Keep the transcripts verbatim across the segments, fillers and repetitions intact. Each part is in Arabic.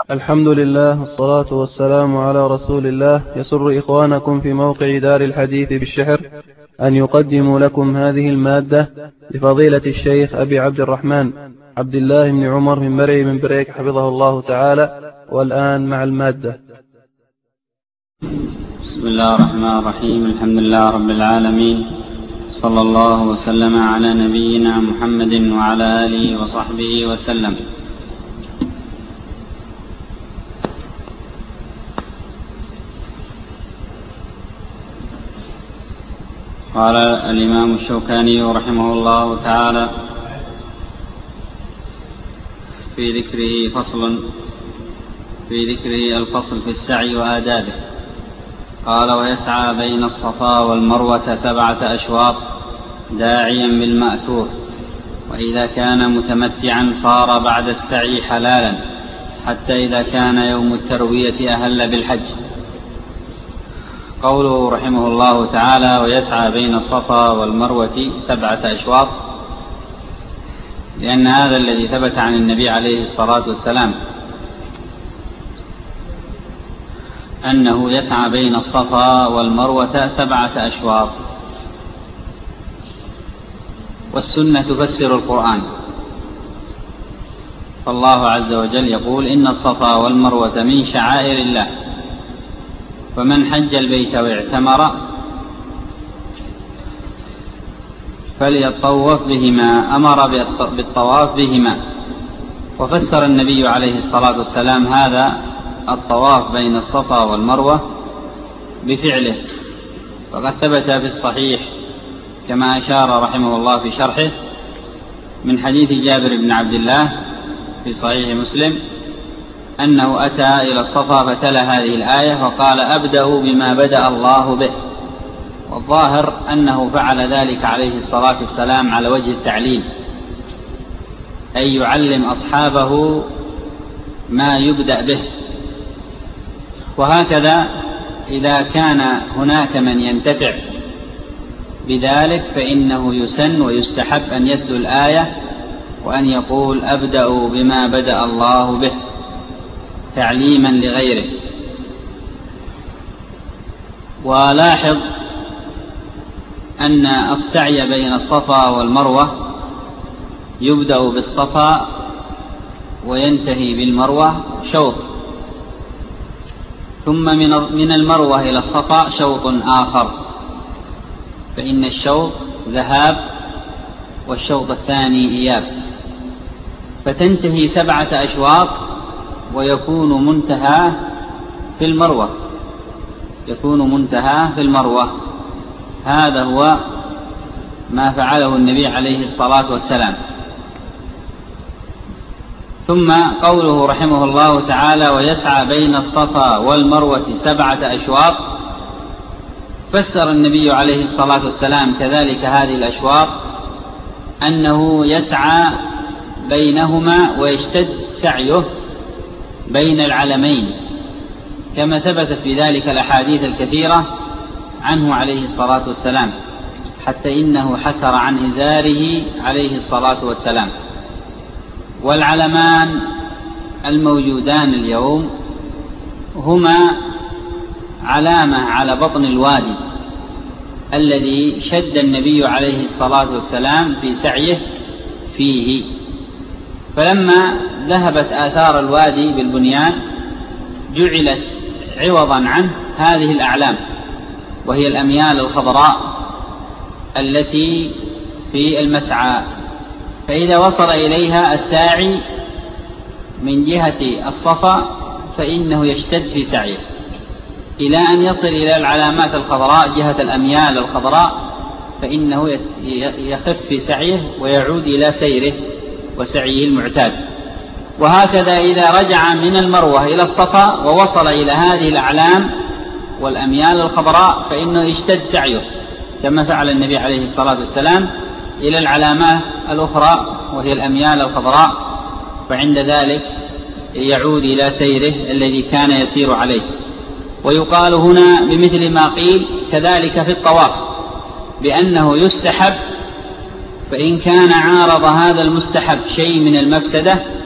الحمد لله والصلاة والسلام على رسول الله. يسر إخوانكم في موقع دار الحديث بالشحر أن يقدموا لكم هذه المادة لفضيلة الشيخ أبي عبد الرحمن عبد الله بن عمر من بري من بريك حفظه الله تعالى. والآن مع المادة. بسم الله الرحمن الرحيم. الحمد لله رب العالمين، صلى الله وسلم على نبينا محمد وعلى آله وصحبه وسلم. قال الإمام الشوكاني رحمه الله تعالى في ذكره فصل في ذكره الفصل في السعي وآدابه. قال: ويسعى بين الصفا والمروة سبعة أشواط داعيا بالمأثور، وإذا كان متمتعا صار بعد السعي حلالا حتى إذا كان يوم التروية أهل بالحج. قوله رحمه الله تعالى: ويسعى بين الصفا والمروة سبعة أشواط، لأن هذا الذي ثبت عن النبي عليه الصلاة والسلام أنه يسعى بين الصفا والمروة سبعة أشواط. والسنة تفسر القرآن، فالله عز وجل يقول: إن الصفا والمروة من شعائر الله، فمن حج البيت واعتمر فليطوف بهما، أمر بالطواف بهما. وفسر النبي عليه الصلاة والسلام هذا الطواف بين الصفا والمروة بفعله، فقد ثبت في الصحيح كما أشار رحمه الله في شرحه من حديث جابر بن عبد الله في صحيح مسلم أنه أتى إلى الصفا فتلا هذه الآية وقال: أبدأ بما بدأ الله به. والظاهر أنه فعل ذلك عليه الصلاة والسلام على وجه التعليم، أي يعلم أصحابه ما يبدأ به. وهكذا إذا كان هناك من ينتفع بذلك فإنه يسن ويستحب أن يتلو الآية وأن يقول: أبدأ بما بدأ الله به، تعليما لغيره. ولاحظ أن السعي بين الصفا والمروة يبدأ بالصفا وينتهي بالمروة شوط، ثم من المروة إلى الصفا شوط آخر، فإن الشوط ذهاب والشوط الثاني إياب، فتنتهي سبعة أشواط ويكون منتهى في المروة يكون منتهى في المروة. هذا هو ما فعله النبي عليه الصلاة والسلام. ثم قوله رحمه الله تعالى: ويسعى بين الصفا والمروة سبعة أشواط، فسر النبي عليه الصلاة والسلام كذلك هذه الأشواط أنه يسعى بينهما ويشتد سعيه بين العلمين، كما ثبتت في ذلك الأحاديث الكثيرة عنه عليه الصلاة والسلام، حتى إنه حسر عن إزاره عليه الصلاة والسلام. والعلمان الموجودان اليوم هما علامة على بطن الوادي الذي شد النبي عليه الصلاة والسلام في سعيه فيه. فلما ذهبت آثار الوادي بالبنيان جعلت عوضا عنه هذه الأعلام، وهي الأميال الخضراء التي في المسعى. فإذا وصل إليها الساعي من جهة الصفا فإنه يشتد في سعيه إلى أن يصل إلى العلامات الخضراء جهة الأميال الخضراء، فإنه يخف في سعيه ويعود إلى سيره وسعيه المعتاد. وهكذا إذا رجع من المروة إلى الصفا ووصل إلى هذه الأعلام والأميال الخضراء فإنه يشتد سعيه كما فعل النبي عليه الصلاة والسلام إلى العلامات الأخرى وهي الأميال الخضراء، فعند ذلك يعود إلى سيره الذي كان يسير عليه. ويقال هنا بمثل ما قيل كذلك في الطواف، بأنه يستحب، فإن كان عارض هذا المستحب شيء من المفسدة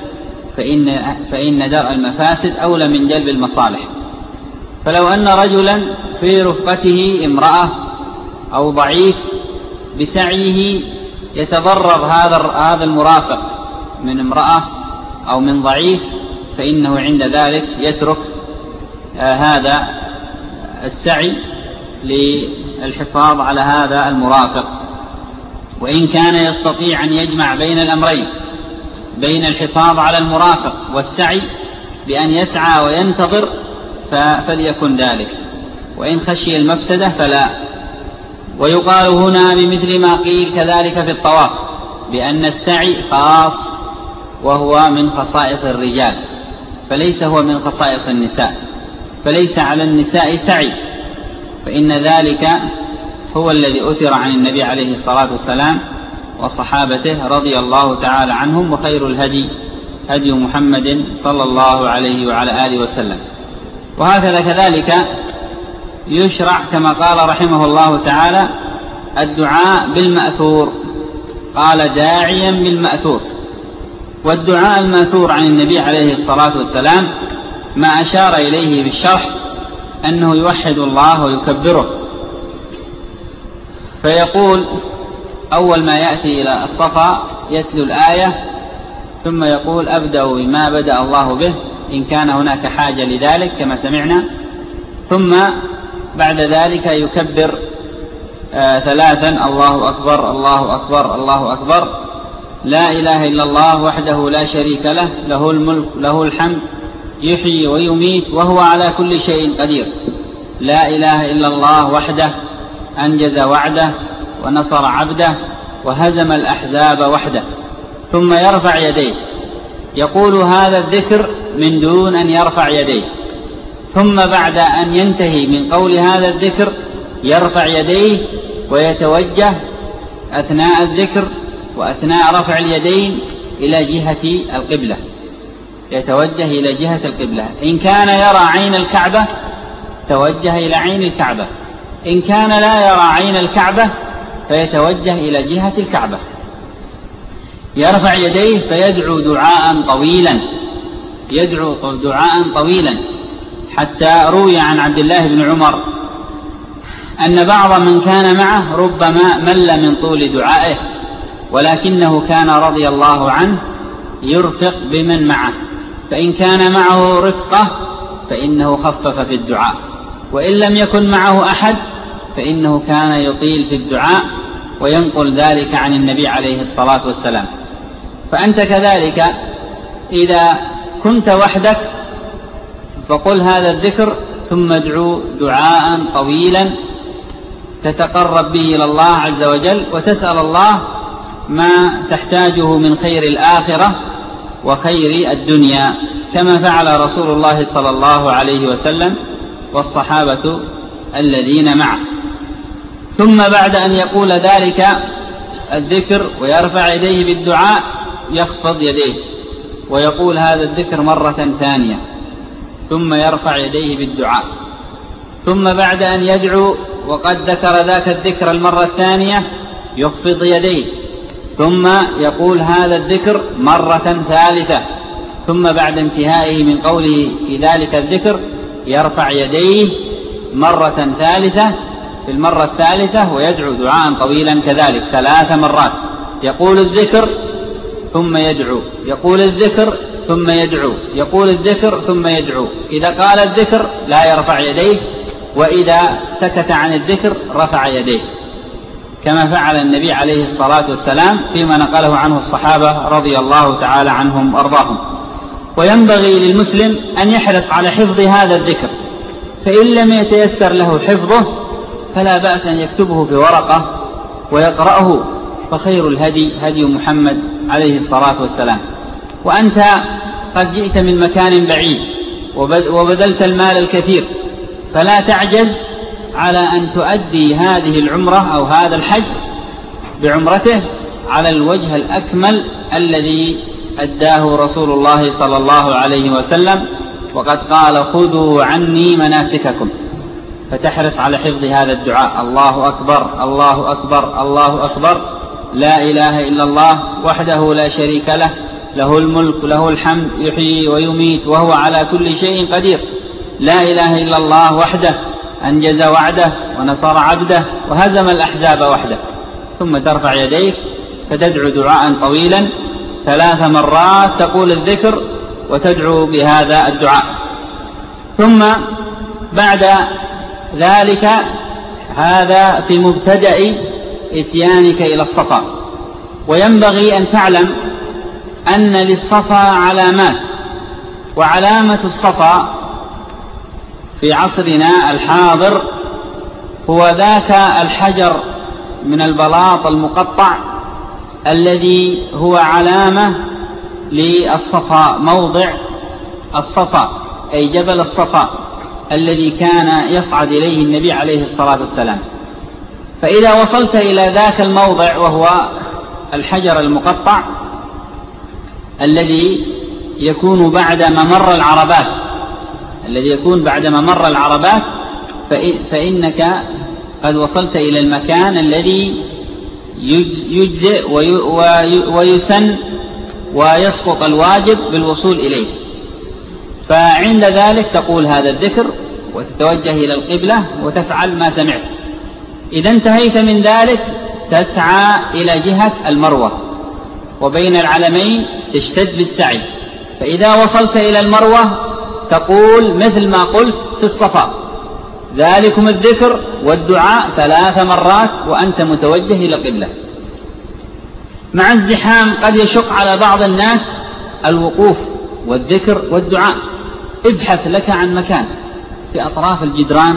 فإن, فإن درء المفاسد أولى من جلب المصالح. فلو أن رجلا في رفقته امرأة أو ضعيف بسعيه يتضرر هذا هذا المرافق من امرأة أو من ضعيف، فإنه عند ذلك يترك آه هذا السعي للحفاظ على هذا المرافق. وإن كان يستطيع أن يجمع بين الأمرين، بين الحفاظ على المرافق والسعي بأن يسعى وينتظر فليكن ذلك، وإن خشي المفسدة فلا. ويقال هنا بمثل ما قيل كذلك في الطواف، بأن السعي خاص وهو من خصائص الرجال، فليس هو من خصائص النساء، فليس على النساء سعي، فإن ذلك هو الذي أثر عن النبي عليه الصلاة والسلام وصحابته رضي الله تعالى عنهم، وخير الهدي هدي محمد صلى الله عليه وعلى آله وسلم. وهكذا كذلك يشرع كما قال رحمه الله تعالى الدعاء بالمأثور، قال داعيا بالمأثور. والدعاء المأثور عن النبي عليه الصلاة والسلام ما أشار إليه بالشرح أنه يوحد الله ويكبره، فيقول أول ما يأتي إلى الصفا يتلو الآية ثم يقول أبدأ بما بدأ الله به إن كان هناك حاجة لذلك كما سمعنا، ثم بعد ذلك يكبر آه ثلاثا الله أكبر الله أكبر الله أكبر، لا إله إلا الله وحده لا شريك له له الملك له الحمد يحيي ويميت وهو على كل شيء قدير، لا إله إلا الله وحده أنجز وعده ونصر عبده وهزم الأحزاب وحده. ثم يرفع يديه، يقول هذا الذكر من دون أن يرفع يديه، ثم بعد أن ينتهي من قول هذا الذكر يرفع يديه ويتوجه أثناء الذكر وأثناء رفع اليدين إلى جهة القبلة، يتوجه إلى جهة القبلة. إن كان يرى عين الكعبة توجه إلى عين الكعبة، إن كان لا يرى عين الكعبة فيتوجه إلى جهة الكعبة. يرفع يديه فيدعو دعاء طويلا، يدعو دعاء طويلا، حتى روي عن عبد الله بن عمر أن بعض من كان معه ربما مل من طول دعائه، ولكنه كان رضي الله عنه يرفق بمن معه، فإن كان معه رفقة فإنه خفف في الدعاء، وإن لم يكن معه أحد فإنه كان يطيل في الدعاء وينقل ذلك عن النبي عليه الصلاة والسلام. فأنت كذلك إذا كنت وحدك فقل هذا الذكر ثم ادعو دعاء طويلا تتقرب به إلى الله عز وجل وتسأل الله ما تحتاجه من خير الآخرة وخير الدنيا، كما فعل رسول الله صلى الله عليه وسلم والصحابة الذين معه. ثم بعد أن يقول ذلك الذكر ويرفع يديه بالدعاء يخفض يديه ويقول هذا الذكر مرة ثانية، ثم يرفع يديه بالدعاء، ثم بعد أن يدعو وقد ذكر ذاك الذكر المرة الثانية يخفض يديه، ثم يقول هذا الذكر مرة ثالثة، ثم بعد انتهائه من قوله في ذلك الذكر يرفع يديه مرة ثالثة في المرة الثالثة ويدعو دعاء طويلا كذلك ثلاث مرات، يقول الذكر ثم يدعو، يقول الذكر ثم يدعو، يقول الذكر ثم يدعو. إذا قال الذكر لا يرفع يديه، وإذا سكت عن الذكر رفع يديه، كما فعل النبي عليه الصلاة والسلام فيما نقله عنه الصحابة رضي الله تعالى عنهم وأرضاهم. وينبغي للمسلم أن يحرص على حفظ هذا الذكر، فإن لم يتيسر له حفظه فلا بأس أن يكتبه في ورقة ويقرأه، فخير الهدي هدي محمد عليه الصلاة والسلام. وأنت قد جئت من مكان بعيد وبذلت المال الكثير، فلا تعجز على أن تؤدي هذه العمرة أو هذا الحج بعمرته على الوجه الأكمل الذي أداه رسول الله صلى الله عليه وسلم، وقد قال خذوا عني مناسككم، فتحرص على حفظ هذا الدعاء الله أكبر الله أكبر الله أكبر لا إله إلا الله وحده لا شريك له له الملك له الحمد يحيي ويميت وهو على كل شيء قدير، لا إله إلا الله وحده أنجز وعده ونصر عبده وهزم الأحزاب وحده. ثم ترفع يديك فتدعو دعاء طويلا ثلاث مرات، تقول الذكر وتدعو بهذا الدعاء. ثم بعد ذلك هذا في مبتدأ إتيانك إلى الصفا. وينبغي أن تعلم أن للصفا علامات، وعلامة الصفا في عصرنا الحاضر هو ذاك الحجر من البلاط المقطع الذي هو علامة للصفا، موضع الصفا أي جبل الصفا الذي كان يصعد إليه النبي عليه الصلاة والسلام. فإذا وصلت إلى ذاك الموضع وهو الحجر المقطع الذي يكون بعد ممر العربات الذي يكون بعد ممر العربات فإنك قد وصلت إلى المكان الذي يجزئ ويسن ويسقط الواجب بالوصول إليه. فعند ذلك تقول هذا الذكر وتتوجه إلى القبلة وتفعل ما سمعت. إذا انتهيت من ذلك تسعى إلى جهة المروة، وبين العلمين تشتد بالسعي. فإذا وصلت إلى المروة تقول مثل ما قلت في الصفا، ذلكم الذكر والدعاء ثلاث مرات وأنت متوجه إلى القبلة. مع الزحام قد يشق على بعض الناس الوقوف والذكر والدعاء. ابحث لك عن مكان في أطراف الجدران،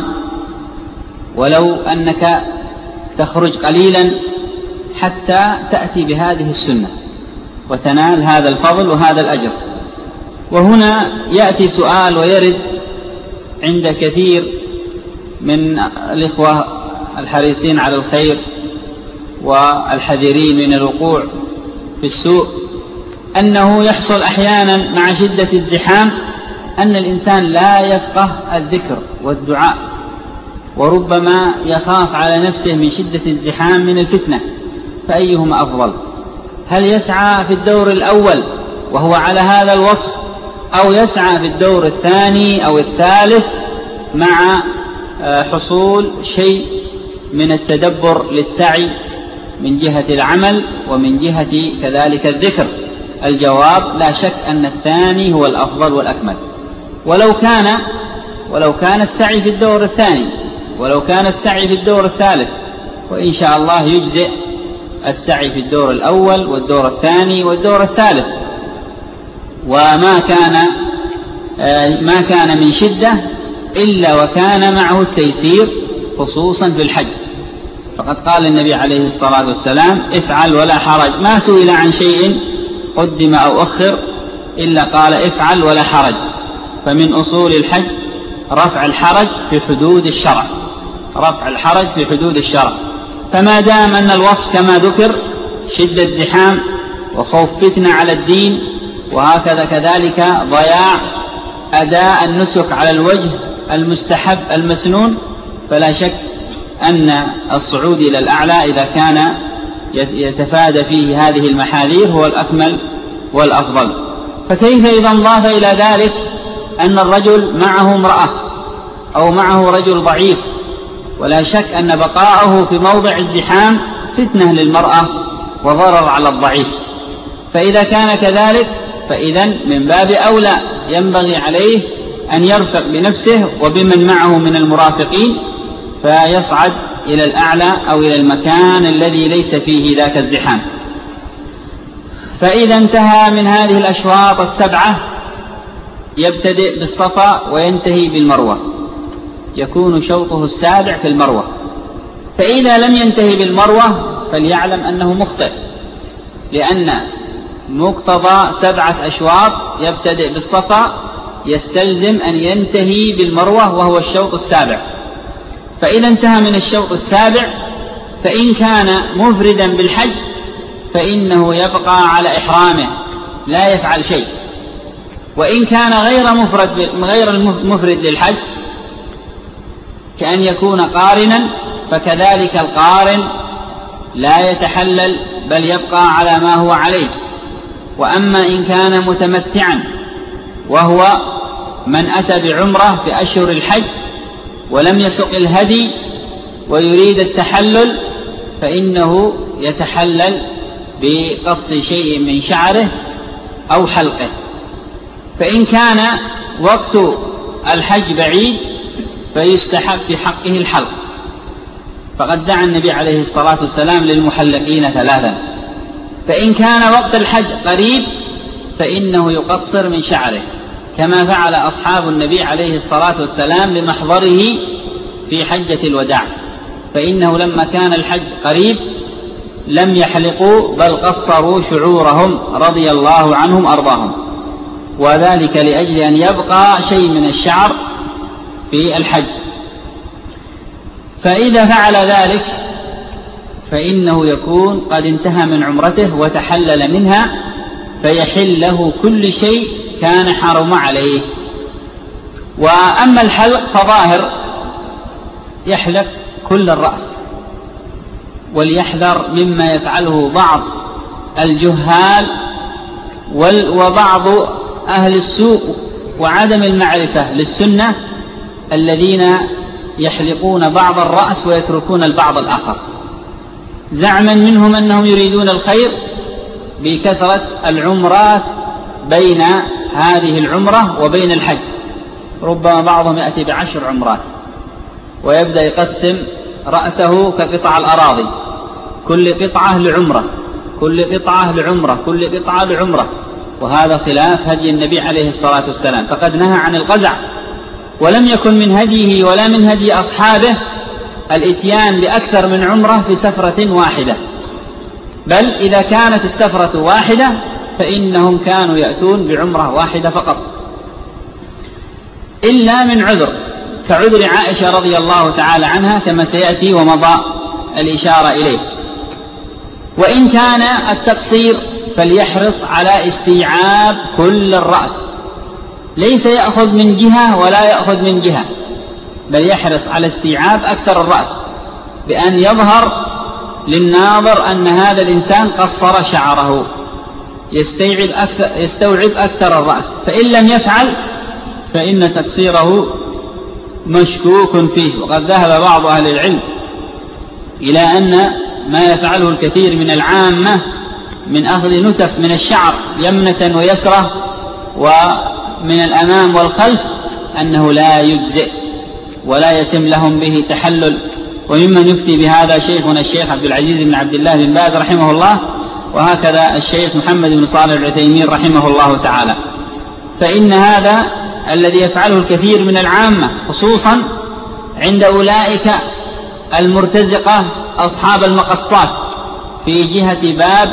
ولو أنك تخرج قليلا حتى تأتي بهذه السنة وتنال هذا الفضل وهذا الأجر. وهنا يأتي سؤال ويرد عند كثير من الإخوة الحريصين على الخير والحذرين من الوقوع في السوء، أنه يحصل أحيانا مع شدة الزحام أن الإنسان لا يفقه الذكر والدعاء، وربما يخاف على نفسه من شدة الزحام من الفتنة. فأيهما أفضل؟ هل يسعى في الدور الأول وهو على هذا الوصف، أو يسعى في الدور الثاني أو الثالث مع حصول شيء من التدبر للسعي من جهة العمل ومن جهة كذلك الذكر؟ الجواب لا شك أن الثاني هو الأفضل والأكمل. ولو كان ولو كان السعي في الدور الثاني ولو كان السعي في الدور الثالث، وإن شاء الله يجزئ السعي في الدور الأول والدور الثاني والدور الثالث. وما كان ما كان من شدة إلا وكان معه التيسير، خصوصا في الحج. فقد قال النبي عليه الصلاة والسلام: افعل ولا حرج. ما سئل عن شيء قدم أو أخر إلا قال افعل ولا حرج. فمن أصول الحج رفع الحرج في حدود الشرع رفع الحرج في حدود الشرع. فما دام أن الوصف كما ذكر شدة زحام وخوف فتنة على الدين، وهكذا كذلك ضياع أداء النسك على الوجه المستحب المسنون، فلا شك أن الصعود إلى الأعلى إذا كان يتفادى فيه هذه المحاذير هو الأكمل والأفضل. فكيف إذا انضاف إلى ذلك أن الرجل معه امرأة أو معه رجل ضعيف؟ ولا شك أن بقاءه في موضع الزحام فتنة للمرأة وضرر على الضعيف. فإذا كان كذلك فإذا من باب أولى ينبغي عليه أن يرفق بنفسه وبمن معه من المرافقين، فيصعد إلى الأعلى أو إلى المكان الذي ليس فيه ذاك الزحام. فإذا انتهى من هذه الأشواط السبعة يبتدئ بالصفا وينتهي بالمروة، يكون شوطه السابع في المروة. فإذا لم ينتهي بالمروة فليعلم أنه مخطئ، لأن مقتضى سبعة أشواط يبتدئ بالصفا يستلزم أن ينتهي بالمروة وهو الشوط السابع. فإذا انتهى من الشوط السابع فإن كان مفردا بالحج فإنه يبقى على إحرامه لا يفعل شيء. وإن كان غير مفرد غير المفرد للحج كأن يكون قارنا فكذلك القارن لا يتحلل بل يبقى على ما هو عليه. وأما إن كان متمتعا وهو من أتى بعمرة في أشهر الحج ولم يسق الهدي ويريد التحلل فإنه يتحلل بقص شيء من شعره أو حلقه. فإن كان وقت الحج بعيد فيستحب في حقه الحلق، فقد دعا النبي عليه الصلاة والسلام للمحلقين ثلاثا. فإن كان وقت الحج قريب فإنه يقصر من شعره كما فعل أصحاب النبي عليه الصلاة والسلام لمحضره في حجة الوداع، فإنه لما كان الحج قريب لم يحلقوا بل قصروا شعورهم رضي الله عنهم أرضاهم، وذلك لأجل أن يبقى شيء من الشعر في الحج. فإذا فعل ذلك فإنه يكون قد انتهى من عمرته وتحلل منها، فيحل له كل شيء كان حرم عليه. وأما الحلق فظاهر يحلق كل الرأس، وليحذر مما يفعله بعض الجهال وبعض أهل السوء وعدم المعرفة للسنة الذين يحلقون بعض الرأس ويتركون البعض الآخر، زعما منهم أنهم يريدون الخير بكثرة العمرات بين هذه العمرة وبين الحج. ربما بعضهم يأتي بعشر عمرات ويبدأ يقسم رأسه كقطع الأراضي، كل قطعة لعمرة كل قطعة لعمرة كل قطعة لعمرة، وهذا خلاف هدي النبي عليه الصلاة والسلام، فقد نهى عن القزع، ولم يكن من هديه ولا من هدي أصحابه الإتيان بأكثر من عمرة في سفرة واحدة، بل إذا كانت السفرة واحدة فإنهم كانوا يأتون بعمرة واحدة فقط، إلا من عذر كعذر عائشة رضي الله تعالى عنها كما سيأتي ومضى الإشارة إليه. وإن كان التقصير فليحرص على استيعاب كل الرأس، ليس يأخذ من جهة ولا يأخذ من جهة، بل يحرص على استيعاب أكثر الرأس بأن يظهر للناظر أن هذا الإنسان قصر شعره، يستوعب أكثر, يستوعب أكثر الرأس. فإن لم يفعل فإن تقصيره مشكوك فيه، وقد ذهب بعض أهل العلم إلى أن ما يفعله الكثير من العامة من أخذ نتف من الشعر يمنة ويسرة ومن الأمام والخلف أنه لا يجزئ ولا يتم لهم به تحلل. وممن يفتي بهذا شيخنا الشيخ عبد العزيز بن عبد الله بن باز رحمه الله، وهكذا الشيخ محمد بن صالح العثيمين رحمه الله تعالى. فإن هذا الذي يفعله الكثير من العامة خصوصا عند أولئك المرتزقة أصحاب المقصات في جهة باب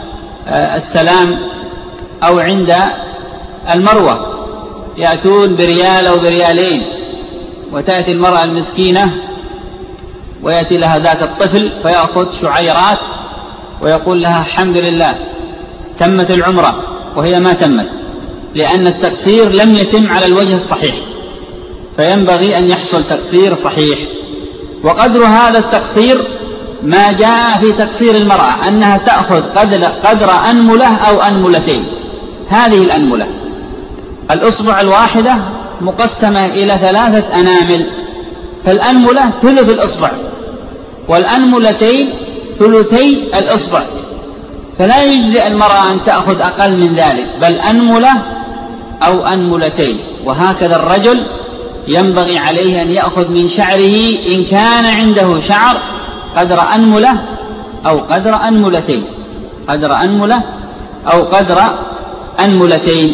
السلام أو عند المروة، يأتون بريال أو بريالين، وتأتي المرأة المسكينة ويأتي لها ذات الطفل فيأخذ شعيرات ويقول لها الحمد لله تمت العمرة، وهي ما تمت، لأن التقصير لم يتم على الوجه الصحيح، فينبغي أن يحصل تقصير صحيح. وقدر هذا التقصير ما جاء في تقصير المرأة أنها تأخذ قدر, قدر أنملة أو أنملتين. هذه الأنملة الأصبع الواحدة مقسمة إلى ثلاثة أنامل، فالأنملة ثلث الأصبع والأنملتين ثلثي الأصبع، فلا يجزئ المرأة أن تأخذ أقل من ذلك، بل أنملة أو أنملتين. وهكذا الرجل ينبغي عليه أن يأخذ من شعره إن كان عنده شعر قدر أنملة أو قدر أنملتين قدر أنملة أو قدر أنملتين.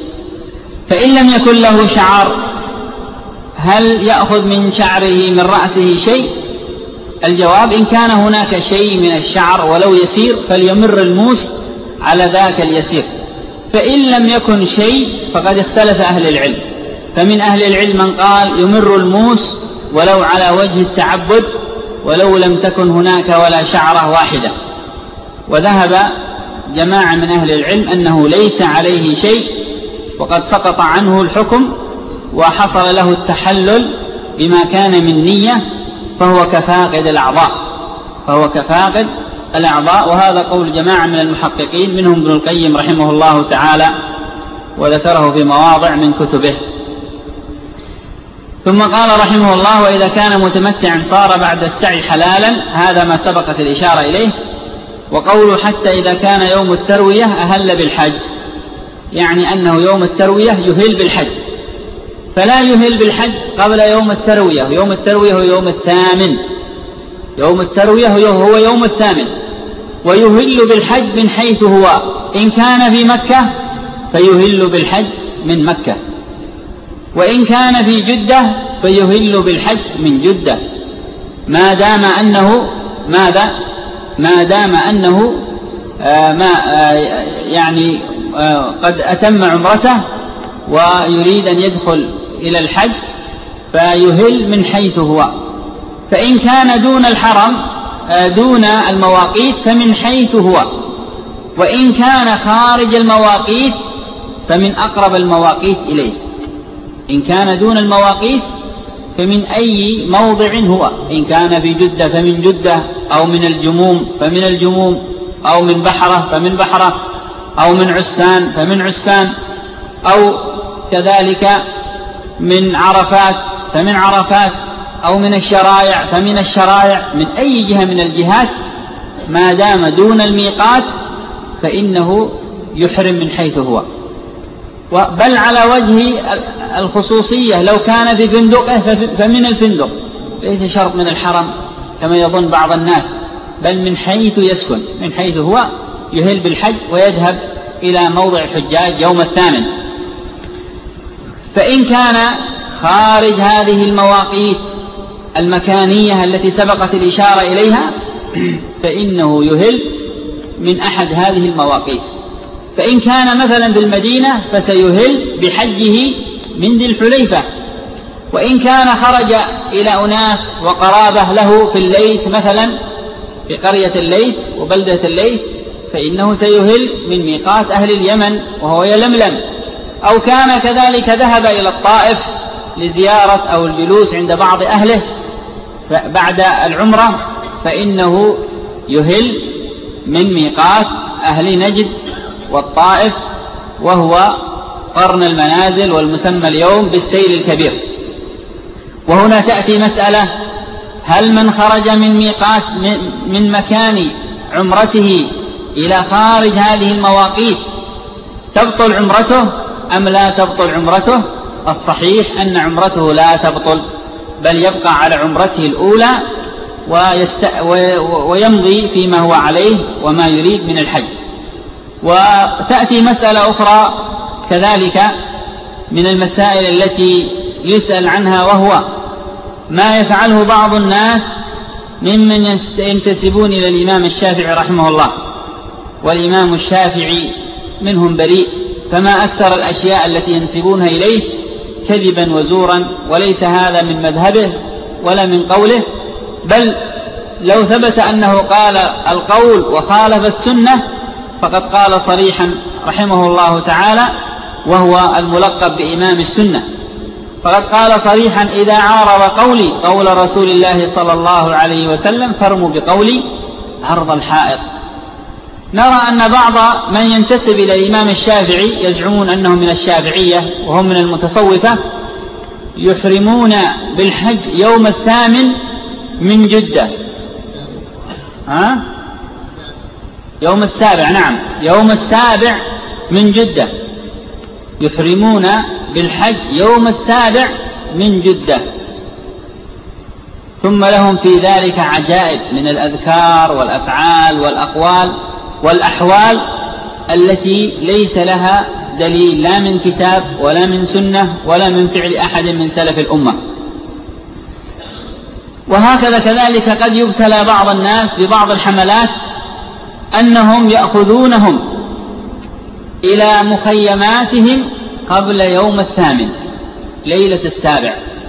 فإن لم يكن له شعر هل يأخذ من شعره من رأسه شيء؟ الجواب إن كان هناك شيء من الشعر ولو يسير فليمر الموس على ذاك اليسير. فإن لم يكن شيء فقد اختلف أهل العلم، فمن أهل العلم من قال يمر الموس ولو على وجه التعبد ولو لم تكن هناك ولا شعرة واحدة، وذهب جماعة من أهل العلم أنه ليس عليه شيء وقد سقط عنه الحكم وحصل له التحلل بما كان من نية، فهو كفاقد الأعضاء فهو كفاقد الأعضاء، وهذا قول جماعة من المحققين منهم ابن القيم رحمه الله تعالى، وذكره في مواضع من كتبه. ثم قال رحمه الله: وإذا كان متمتعا صار بعد السعي حلالا، هذا ما سبقت الإشارة إليه. وقوله حتى إذا كان يوم التروية أهل بالحج، يعني أنه يوم التروية يهل بالحج، فلا يهل بالحج قبل يوم التروية. يوم التروية هو يوم الثامن، يوم التروية هو يوم الثامن. ويهل بالحج من حيث هو، إن كان في مكة فيهل بالحج من مكة، وإن كان في جدة فيهل بالحج من جدة، ما دام أنه ماذا ما دام أنه آه ما آه يعني آه قد أتم عمرته ويريد أن يدخل إلى الحج، فيهل من حيث هو. فإن كان دون الحرم آه دون المواقيت فمن حيث هو، وإن كان خارج المواقيت فمن أقرب المواقيت إليه. إن كان دون المواقيت فمن أي موضع هو، إن كان في جدة فمن جدة، أو من الجموم فمن الجموم، أو من بحرة فمن بحرة، أو من عسفان فمن عسفان، أو كذلك من عرفات فمن عرفات، أو من الشرائع فمن الشرائع، من أي جهة من الجهات ما دام دون الميقات فإنه يحرم من حيث هو. بل على وجه الخصوصية، لو كان في فندقه فمن الفندق، ليس شرط من الحرم كما يظن بعض الناس، بل من حيث يسكن، من حيث هو يهل بالحج ويذهب إلى موضع الحجاج يوم الثامن. فإن كان خارج هذه المواقيت المكانية التي سبقت الإشارة إليها فإنه يهل من أحد هذه المواقيت. فإن كان مثلا في المدينة فسيهل بحجه من ذي الحليفة. وإن كان خرج إلى أناس وقرابة له في الليث مثلا، في قرية الليث وبلدة الليث، فإنه سيهل من ميقات أهل اليمن وهو يلملم. أو كان كذلك ذهب إلى الطائف لزيارة أو الجلوس عند بعض أهله بعد العمرة، فإنه يهل من ميقات أهل نجد والطائف، وهو قرن المنازل والمسمى اليوم بالسيل الكبير. وهنا تأتي مسألة: هل من خرج من ميقات من مكان عمرته إلى خارج هذه المواقيت تبطل عمرته أم لا تبطل عمرته؟ الصحيح أن عمرته لا تبطل، بل يبقى على عمرته الأولى ويست... ويمضي فيما هو عليه وما يريد من الحج. وتأتي مسألة أخرى كذلك من المسائل التي يسأل عنها، وهو ما يفعله بعض الناس ممن ينتسبون إلى الإمام الشافعي رحمه الله، والإمام الشافعي منهم بريء، فما أكثر الأشياء التي ينسبونها إليه كذبا وزورا، وليس هذا من مذهبه ولا من قوله، بل لو ثبت أنه قال القول وخالف السنة فقد قال صريحا رحمه الله تعالى، وهو الملقب بإمام السنة، فقد قال صريحا: إذا عارض قولي قول رسول الله صلى الله عليه وسلم فارموا بقولي عرض الحائط. نرى أن بعض من ينتسب إلى الإمام الشافعي يزعمون أنهم من الشافعية وهم من المتصوفة، يحرمون بالحج يوم الثامن من جدة، ها؟ يوم السابع، نعم، يوم السابع من جدة، يحرمون بالحج يوم السابع من جدة. ثم لهم في ذلك عجائب من الأذكار والأفعال والأقوال والأحوال التي ليس لها دليل لا من كتاب ولا من سنة ولا من فعل أحد من سلف الأمة. وهكذا كذلك قد يبتلى بعض الناس ببعض الحملات أنهم يأخذونهم إلى مخيماتهم قبل يوم الثامن ليلة السابع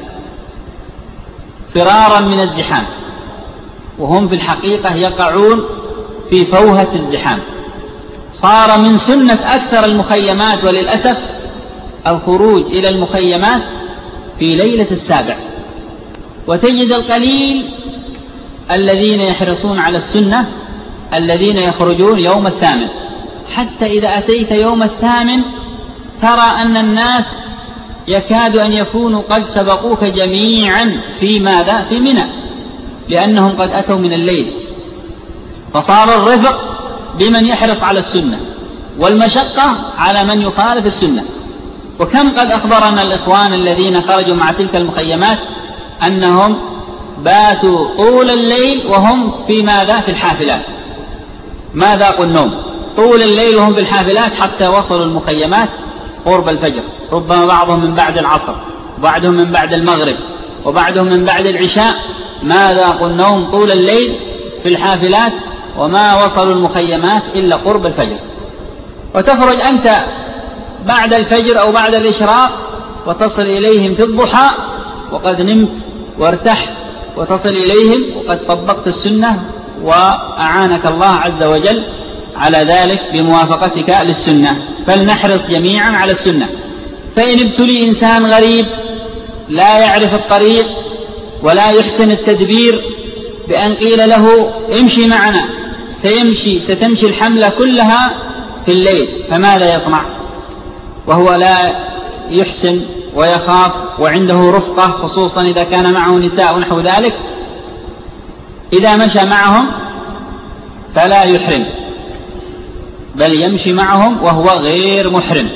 فرارا من الزحام، وهم في الحقيقة يقعون في فوهة الزحام. صار من سنة أكثر المخيمات وللأسف الخروج إلى المخيمات في ليلة السابع، وتجد القليل الذين يحرصون على السنة الذين يخرجون يوم الثامن، حتى إذا أتيت يوم الثامن ترى أن الناس يكاد أن يكونوا قد سبقوك جميعا في ماذا؟ في منى، لأنهم قد أتوا من الليل. فصار الرفق بمن يحرص على السنة والمشقة على من يخالف السنة. وكم قد أخبرنا الإخوان الذين خرجوا مع تلك المخيمات أنهم باتوا طول الليل وهم في ماذا؟ في الحافلات، ما ذاقوا النوم طول الليل وهم في الحافلات حتى وصلوا المخيمات قرب الفجر، ربما بعضهم من بعد العصر، وبعضهم من بعد المغرب، وبعضهم من بعد العشاء، ما ذاقوا النوم طول الليل في الحافلات وما وصلوا المخيمات إلا قرب الفجر. وتخرج أنت بعد الفجر أو بعد الإشراق وتصل إليهم في الضحى وقد نمت وارتحت، وتصل إليهم وقد طبقت السنة وأعانك الله عز وجل على ذلك بموافقتك للسنة. فلنحرص جميعا على السنة. فإن ابتلي إنسان غريب لا يعرف الطريق ولا يحسن التدبير بأن قيل له امشي معنا، سيمشي ستمشي الحملة كلها في الليل، فماذا يصنع وهو لا يحسن ويخاف وعنده رفقة، خصوصا إذا كان معه نساء ونحو ذلك؟ إذا مشى معهم فلا يحرم، بل يمشي معهم وهو غير محرم.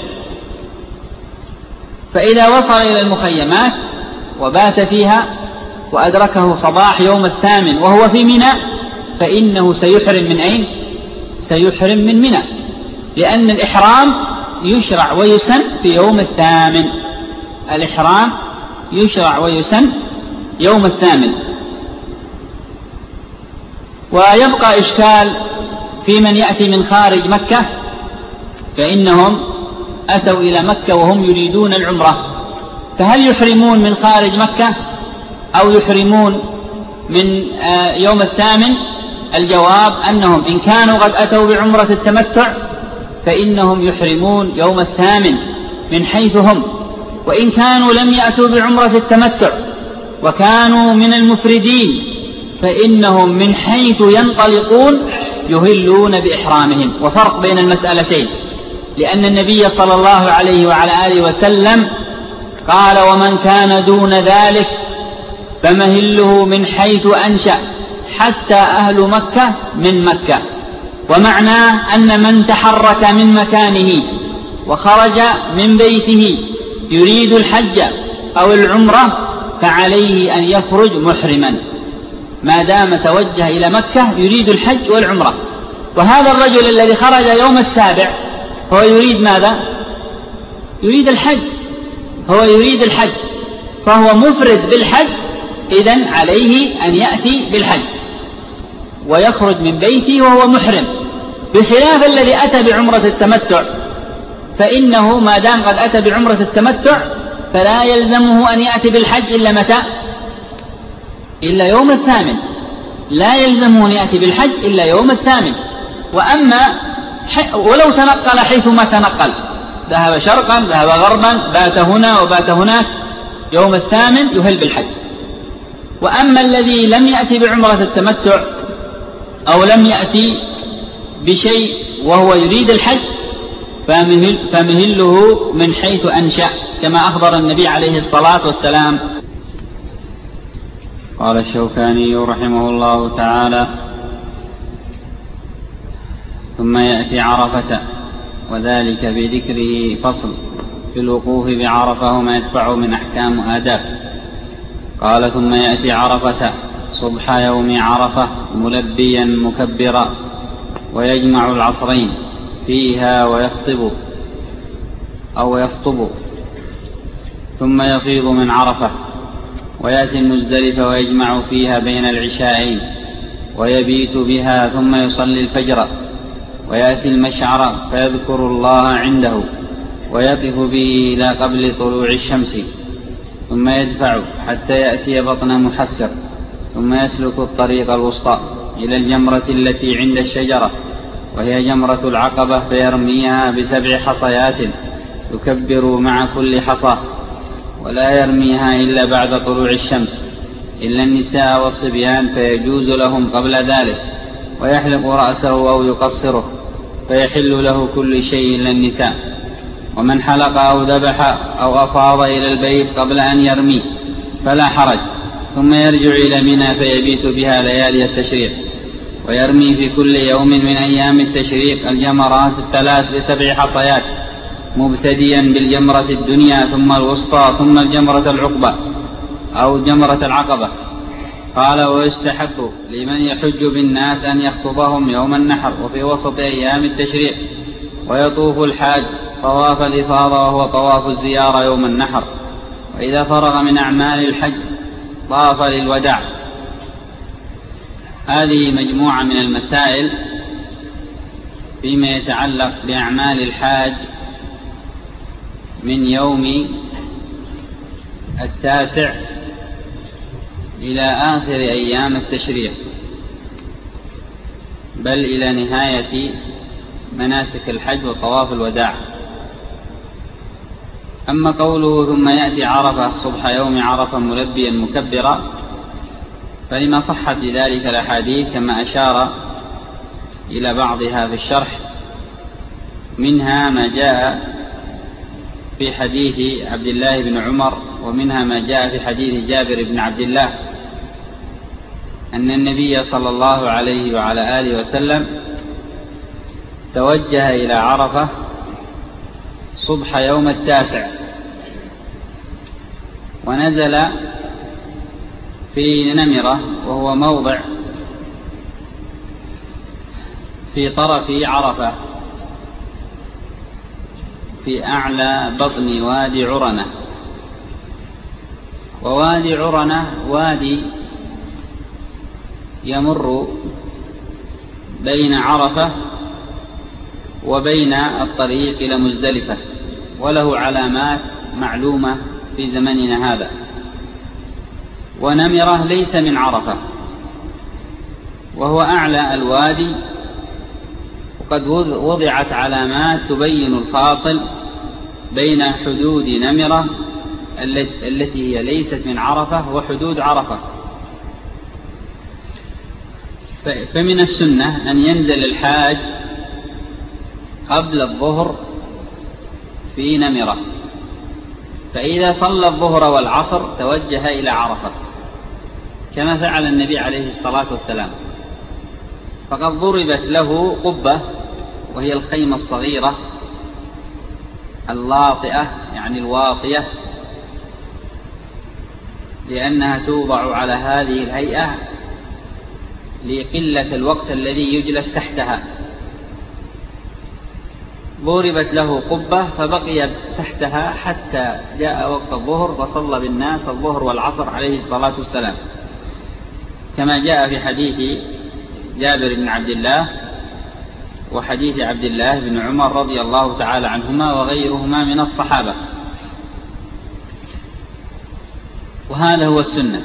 فإذا وصل إلى المخيمات وبات فيها وأدركه صباح يوم الثامن وهو في منى، فإنه سيحرم من أين؟ سيحرم من منى، لأن الإحرام يشرع ويسن في يوم الثامن. الإحرام يشرع ويسن يوم الثامن. ويبقى إشكال في من يأتي من خارج مكة، فإنهم أتوا إلى مكة وهم يريدون العمرة، فهل يحرمون من خارج مكة أو يحرمون من يوم الثامن؟ الجواب أنهم إن كانوا قد أتوا بعمرة التمتع فإنهم يحرمون يوم الثامن من حيث هم، وإن كانوا لم يأتوا بعمرة التمتع وكانوا من المفردين فإنهم من حيث ينطلقون يهلون بإحرامهم. وفرق بين المسألتين، لأن النبي صلى الله عليه وعلى آله وسلم قال ومن كان دون ذلك فمهله من حيث أنشأ حتى أهل مكة من مكة. ومعناه أن من تحرك من مكانه وخرج من بيته يريد الحج أو العمرة فعليه أن يخرج محرما ما دام توجه إلى مكة يريد الحج والعمرة. وهذا الرجل الذي خرج يوم السابع هو يريد ماذا؟ يريد الحج، هو يريد الحج، فهو مفرد بالحج، إذن عليه أن يأتي بالحج ويخرج من بيته وهو محرم، بخلاف الذي أتى بعمرة التمتع، فإنه ما دام قد أتى بعمرة التمتع فلا يلزمه أن يأتي بالحج إلا متى؟ إلا يوم الثامن، لا يلزمه أن يأتي بالحج إلا يوم الثامن. وأما ولو تنقل حيثما تنقل، ذهب شرقا ذهب غربا، بات هنا وبات هناك، يوم الثامن يهل بالحج. وأما الذي لم يأتي بعمرة التمتع أو لم يأتي بشيء وهو يريد الحج فمهل فمهله من حيث أنشأ، كما أخبر النبي عليه الصلاة والسلام. قال الشوكاني رحمه الله تعالى: ثم يأتي عرفة، وذلك بذكره فصل في الوقوف بعرفة وما يدفع من أحكام آداب. قال: ثم يأتي عرفة صبح يوم عرفة ملبيا مكبرا، ويجمع العصرين فيها ويخطب أو يخطب، ثم يفيض من عرفة ويأتي المزدلفة ويجمع فيها بين العشاءين ويبيت بها، ثم يصلي الفجر ويأتي المشعر فيذكر الله عنده ويقف به إلى قبل طلوع الشمس، ثم يدفع حتى يأتي بطن محسر، ثم يسلك الطريق الوسطى إلى الجمرة التي عند الشجرة وهي جمرة العقبة، فيرميها بسبع حصيات يكبر مع كل حصى، ولا يرميها إلا بعد طلوع الشمس إلا النساء والصبيان، فيجوز لهم قبل ذلك، ويحلق رأسه أو يقصره فيحل له كل شيء إلا النساء. ومن حلق أو ذبح أو أفاض إلى البيت قبل أن يرمي فلا حرج، ثم يرجع إلى منى فيبيت بها ليالي التشريق، ويرمي في كل يوم من أيام التشريق الجمرات الثلاث بسبع حصيات، مبتديا بالجمرة الدنيا ثم الوسطى ثم الجمرة العقبة أو جمرة العقبة. قال: ويستحب لمن يحج بالناس أن يخطبهم يوم النحر وفي وسط أيام التشريق، ويطوف الحاج طواف الإفاضة وهو طواف الزيارة يوم النحر، وإذا فرغ من أعمال الحج طاف للوداع. هذه مجموعة من المسائل فيما يتعلق بأعمال الحاج من يوم التاسع إلى آخر أيام التشريق، بل إلى نهاية مناسك الحج وطواف الوداع. أما قوله ثم يأتي عرفة صبح يوم عرفة ملبيا مكبرا، فلما صحت بذلك الأحاديث كما أشار إلى بعضها في الشرح، منها ما جاء في حديث عبد الله بن عمر، ومنها ما جاء في حديث جابر بن عبد الله أن النبي صلى الله عليه وعلى آله وسلم توجه إلى عرفة صبح يوم التاسع، ونزل في نمرة وهو موضع في طرف عرفة في أعلى بطن وادي عرنة. ووادي عرنة وادي يمر بين عرفة وبين الطريق إلى مزدلفة، وله علامات معلومة في زمننا هذا. ونمرة ليس من عرفة، وهو أعلى الوادي، وقد وضعت علامات تبين الفاصل بين حدود نمرة التي هي ليست من عرفة وحدود عرفة. فمن السنة أن ينزل الحاج قبل الظهر في نمرة، فإذا صلى الظهر والعصر توجه إلى عرفة كما فعل النبي عليه الصلاة والسلام. فقد ضربت له قبة، وهي الخيمة الصغيرة اللاطئة يعني الواطية، لأنها توضع على هذه الهيئة لقلة الوقت الذي يجلس تحتها. ضربت له قبة فبقي تحتها حتى جاء وقت الظهر، فصلى بالناس الظهر والعصر عليه الصلاة والسلام، كما جاء في حديث جابر بن عبد الله وحديث عبد الله بن عمر رضي الله تعالى عنهما وغيرهما من الصحابة. وهذا هو السنة.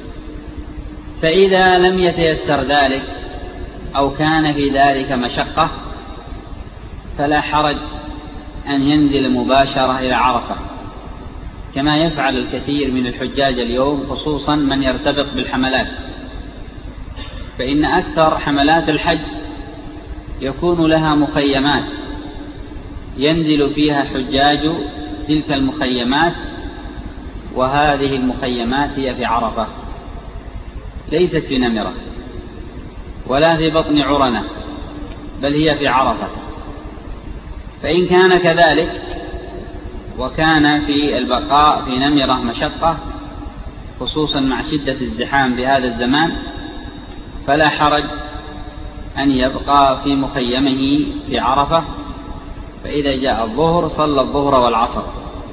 فإذا لم يتيسر ذلك أو كان في ذلك مشقة فلا حرج أن ينزل مباشرة إلى عرفة، كما يفعل الكثير من الحجاج اليوم، خصوصا من يرتبط بالحملات. فإن أكثر حملات الحج يكون لها مخيمات ينزل فيها حجاج تلك المخيمات، وهذه المخيمات هي في عرفة ليست في نمرة ولا في بطن عرنة، بل هي في عرفة. فإن كان كذلك وكان في البقاء في نمرة مشقة، خصوصا مع شدة الزحام في هذا الزمان، فلا حرج أن يبقى في مخيمه في عرفة، فإذا جاء الظهر صلى الظهر والعصر.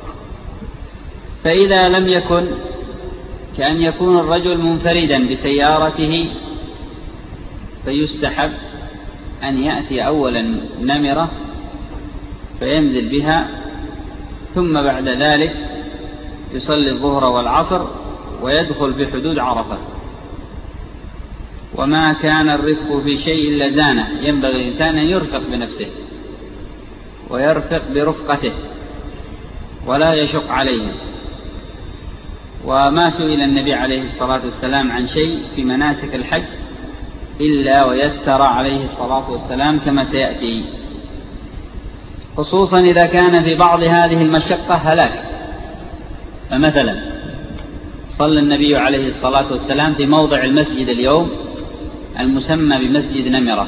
فإذا لم يكن، كأن يكون الرجل منفردا بسيارته، فيستحب أن يأتي أولا نمرة فينزل بها، ثم بعد ذلك يصلي الظهر والعصر ويدخل في حدود عرفة. وما كان الرفق في شيء إلا زانه، ينبغي الإنسان أن يرفق بنفسه ويرفق برفقته ولا يشق عليهم. وما سئل النبي عليه الصلاة والسلام عن شيء في مناسك الحج إلا ويسر عليه الصلاة والسلام كما سيأتي، خصوصا إذا كان في بعض هذه المشقة هلاك. فمثلا صلى النبي عليه الصلاة والسلام في موضع المسجد اليوم المسمى بمسجد نمرة،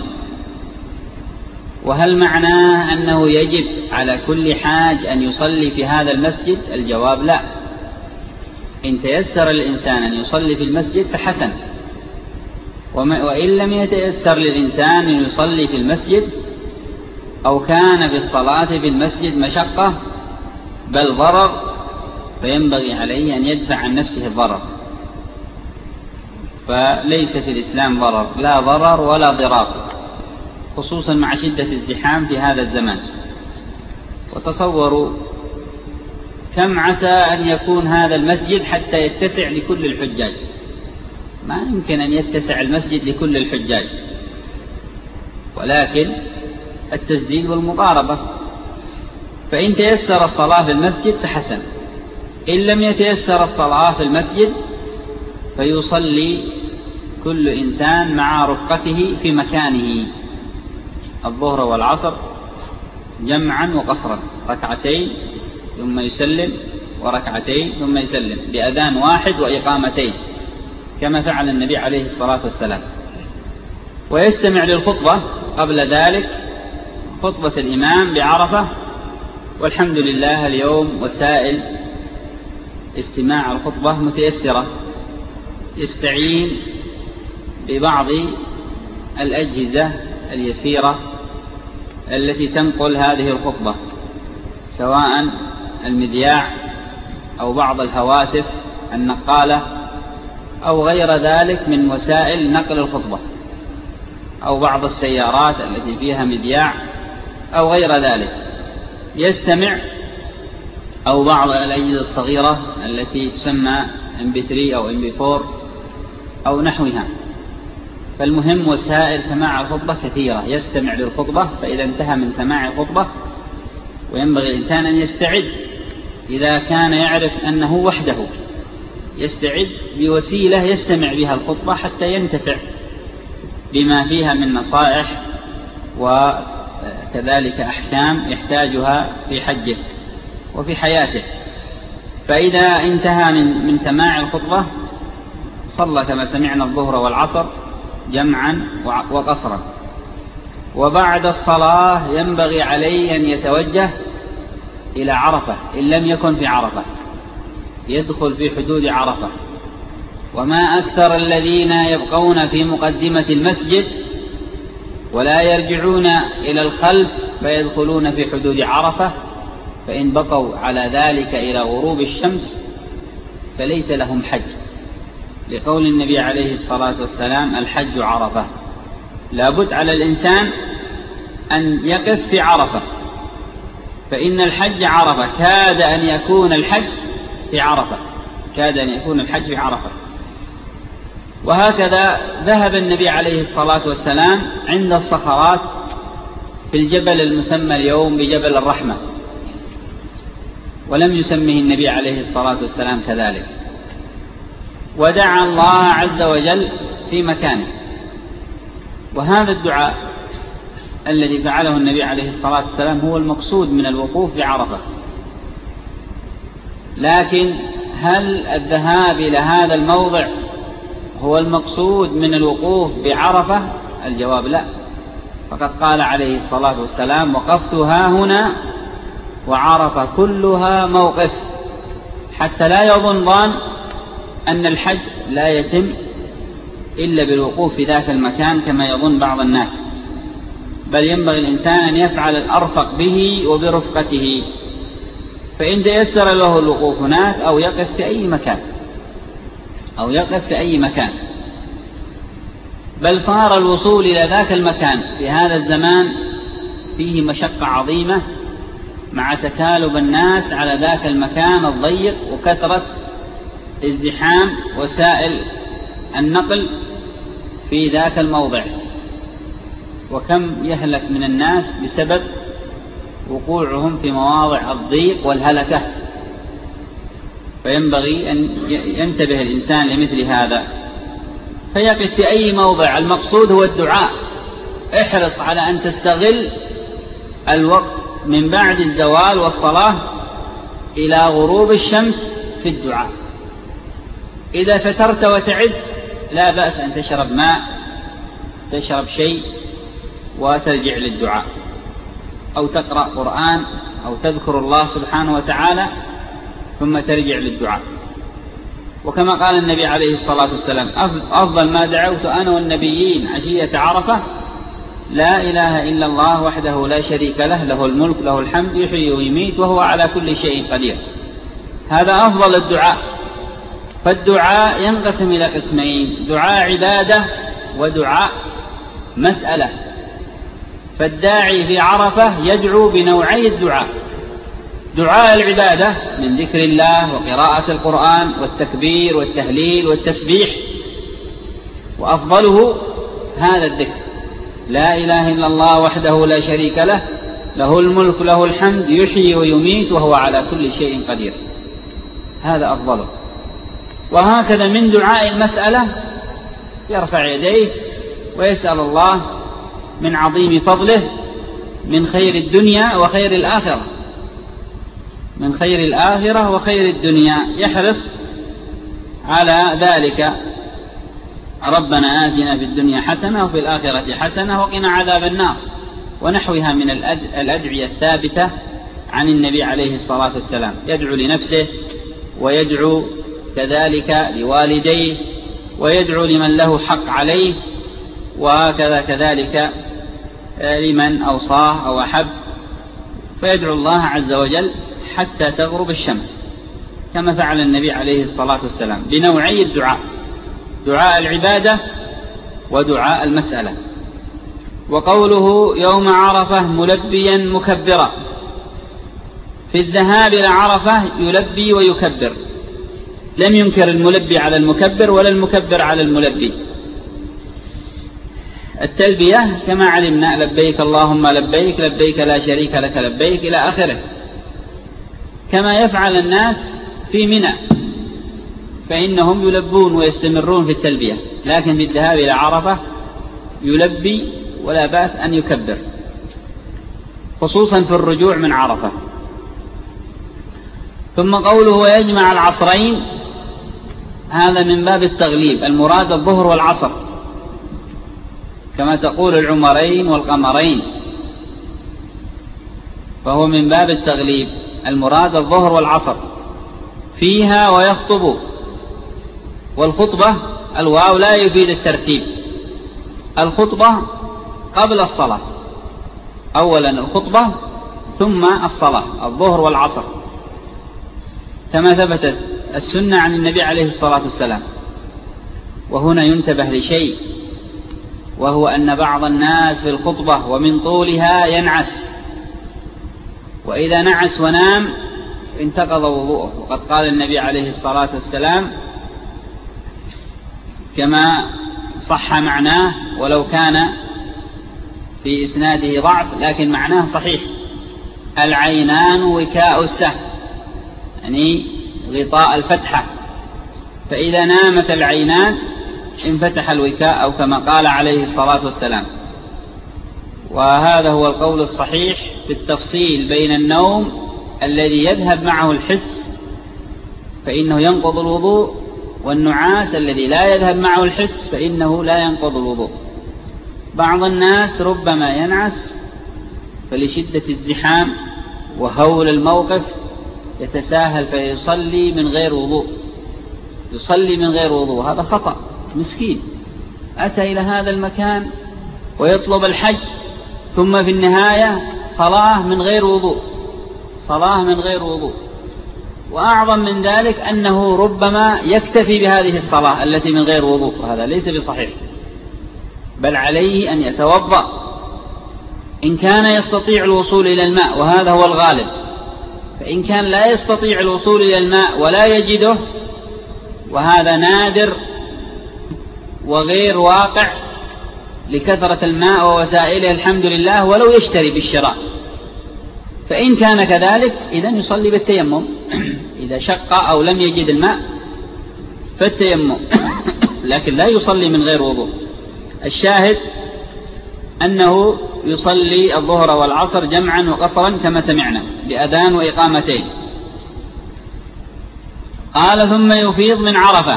وهل معناه أنه يجب على كل حاج أن يصلي في هذا المسجد؟ الجواب لا. إن تيسر الإنسان أن يصلي في المسجد فحسن، وإن لم يتيسر للإنسان أن يصلي في المسجد أو كان بالصلاة في المسجد مشقة بل ضرر، فينبغي عليه أن يدفع عن نفسه الضرر. فليس في الإسلام ضرر، لا ضرر ولا ضرار، خصوصا مع شدة الزحام في هذا الزمان. وتصوروا كم عسى أن يكون هذا المسجد حتى يتسع لكل الحجاج، ما يمكن أن يتسع المسجد لكل الحجاج، ولكن التسديد والمقاربة. فإن تيسر الصلاة في المسجد فحسن، إن لم يتيسر الصلاة في المسجد فيصلي كل إنسان مع رفقته في مكانه الظهر والعصر جمعا وقصرا، ركعتين ثم يسلم وركعتين ثم يسلم، بأذان واحد وإقامتين كما فعل النبي عليه الصلاة والسلام. ويستمع للخطبة قبل ذلك، خطبة الإمام بعرفة. والحمد لله اليوم وسائل استماع الخطبة متيسرة، يستعين ببعض الأجهزة اليسيرة التي تنقل هذه الخطبة، سواء المذياع أو بعض الهواتف النقالة أو غير ذلك من وسائل نقل الخطبة، أو بعض السيارات التي فيها مذياع أو غير ذلك يستمع، أو بعض الأجهزة الصغيرة التي تسمى إم بي ثري أو إم بي فور أو نحوها. فالمهم وسائل سماع الخطبة كثيرة، يستمع للخطبة، فإذا انتهى من سماع الخطبة وينبغي الإنسان أن يستعد إذا كان يعرف أنه وحده، يستعد بوسيلة يستمع بها الخطبة حتى ينتفع بما فيها من نصائح وكذلك أحكام يحتاجها في حجه وفي حياته. فإذا انتهى من, من سماع الخطبة صلى كما سمعنا الظهر والعصر جمعا وقصرا. وبعد الصلاة ينبغي عليه أن يتوجه إلى عرفة، إن لم يكن في عرفة يدخل في حدود عرفة. وما أكثر الذين يبقون في مقدمة المسجد ولا يرجعون إلى الخلف فيدخلون في حدود عرفة، فإن بقوا على ذلك إلى غروب الشمس فليس لهم حج، لقول النبي عليه الصلاة والسلام الحج عرفة. لابد على الإنسان أن يقف في عرفة، فإن الحج عرفة، كاد أن يكون الحج في عرفة، كاد أن يكون الحج في عرفة. وهكذا ذهب النبي عليه الصلاة والسلام عند الصخرات في الجبل المسمى اليوم بجبل الرحمة، ولم يسمه النبي عليه الصلاة والسلام كذلك، ودعا الله عز وجل في مكانه. وهذا الدعاء الذي فعله النبي عليه الصلاة والسلام هو المقصود من الوقوف بعرفة. لكن هل الذهاب إلى هذا الموضع هو المقصود من الوقوف بعرفة؟ الجواب لا، فقد قال عليه الصلاة والسلام وقفت ها هنا وعرفة كلها موقف، حتى لا يظن ظان أن الحج لا يتم إلا بالوقوف في ذاك المكان كما يظن بعض الناس، بل ينبغي الإنسان أن يفعل الأرفق به وبرفقته، فإن تيسر له الوقوف هناك أو يقف في أي مكان أو يقف في أي مكان. بل صار الوصول إلى ذاك المكان في هذا الزمان فيه مشقة عظيمة مع تكالب الناس على ذاك المكان الضيق وكثرة ازدحام وسائل النقل في ذاك الموضع، وكم يهلك من الناس بسبب وقوعهم في مواضع الضيق والهلكة. فينبغي أن ينتبه الإنسان لمثل هذا. فيقف في أي موضع. المقصود هو الدعاء. احرص على أن تستغل الوقت من بعد الزوال والصلاة إلى غروب الشمس في الدعاء. إذا فترت وتعبت لا بأس أن تشرب ماء، تشرب شيء وترجع للدعاء، أو تقرأ قرآن، أو تذكر الله سبحانه وتعالى ثم ترجع للدعاء. وكما قال النبي عليه الصلاة والسلام: أفضل ما دعوت أنا والنبيين عشية عرفة لا إله إلا الله وحده لا شريك له، له الملك له الحمد يحيي ويميت وهو على كل شيء قدير. هذا أفضل الدعاء. فالدعاء ينقسم إلى قسمين: دعاء عبادة ودعاء مسألة. فالداعي في عرفة يدعو بنوعي الدعاء: دعاء العبادة من ذكر الله وقراءة القرآن والتكبير والتهليل والتسبيح، وأفضله هذا الذكر: لا إله إلا الله وحده لا شريك له، له الملك له الحمد يحيي ويميت وهو على كل شيء قدير. هذا أفضله. وهكذا من دعاء المسألة يرفع يديه ويسأل الله من عظيم فضله من خير الدنيا وخير الآخرة، من خير الآخرة وخير الدنيا، يحرص على ذلك: ربنا آتنا في الدنيا حسنة وفي الآخرة حسنة وقنا عذاب النار، ونحوها من الأدعية الثابتة عن النبي عليه الصلاة والسلام. يدعو لنفسه ويدعو كذلك لوالديه ويدعو لمن له حق عليه، وهكذا كذلك لمن أوصاه أو أحب، فيدعو الله عز وجل حتى تغرب الشمس، كما فعل النبي عليه الصلاة والسلام بنوعي الدعاء: دعاء العبادة ودعاء المسألة. وقوله يوم عرفة ملبيا مكبرا: في الذهاب إلى عرفة يلبي ويكبر، لم ينكر الملبي على المكبر ولا المكبر على الملبي. التلبية كما علمنا: لبيك اللهم لبيك، لبيك لا شريك لك لبيك، إلى آخره، كما يفعل الناس في منى، فإنهم يلبون ويستمرون في التلبية. لكن بالذهاب إلى عرفة يلبي ولا بأس أن يكبر، خصوصا في الرجوع من عرفة. ثم قوله ويجمع العصرين، هذا من باب التغليب، المراد الظهر والعصر، كما تقول العمرين والقمرين، فهو من باب التغليب، المراد الظهر والعصر فيها ويخطب. والخطبة الواو لا يفيد الترتيب، الخطبة قبل الصلاة، أولا الخطبة ثم الصلاة، الظهر والعصر، كما ثبتت السنة عن النبي عليه الصلاة والسلام. وهنا ينتبه لشيء، وهو أن بعض الناس في الخطبة ومن طولها ينعس، وإذا نعس ونام انتقض وضوءه. وقد قال النبي عليه الصلاة والسلام كما صح معناه، ولو كان في إسناده ضعف لكن معناه صحيح: العينان وكاء السهم، يعني غطاء الفتحة، فإذا نامت العينان انفتح الوكاء، أو كما قال عليه الصلاة والسلام. وهذا هو القول الصحيح في التفصيل بين النوم الذي يذهب معه الحس فإنه ينقض الوضوء، والنعاس الذي لا يذهب معه الحس فإنه لا ينقض الوضوء. بعض الناس ربما ينعس فلشدة الزحام وهول الموقف يتساهل فيصلي من غير وضوء، يصلي من غير وضوء، هذا خطأ. مسكين أتى إلى هذا المكان ويطلب الحج، ثم في النهاية صلاة من غير وضوء، صلاة من غير وضوء. وأعظم من ذلك أنه ربما يكتفي بهذه الصلاة التي من غير وضوء، وهذا ليس بصحيح، بل عليه أن يتوضأ إن كان يستطيع الوصول إلى الماء، وهذا هو الغالب. فإن كان لا يستطيع الوصول إلى الماء ولا يجده، وهذا نادر وغير واقع لكثرة الماء ووسائله الحمد لله، ولو يشتري بالشراء، فإن كان كذلك إذن يصلي بالتيمم إذا شق أو لم يجد الماء فالتيمم. لكن لا يصلي من غير وضوء. الشاهد أنه يصلي الظهر والعصر جمعا وقصرا كما سمعنا بأذان وإقامتين. قال ثم يفيض من عرفة.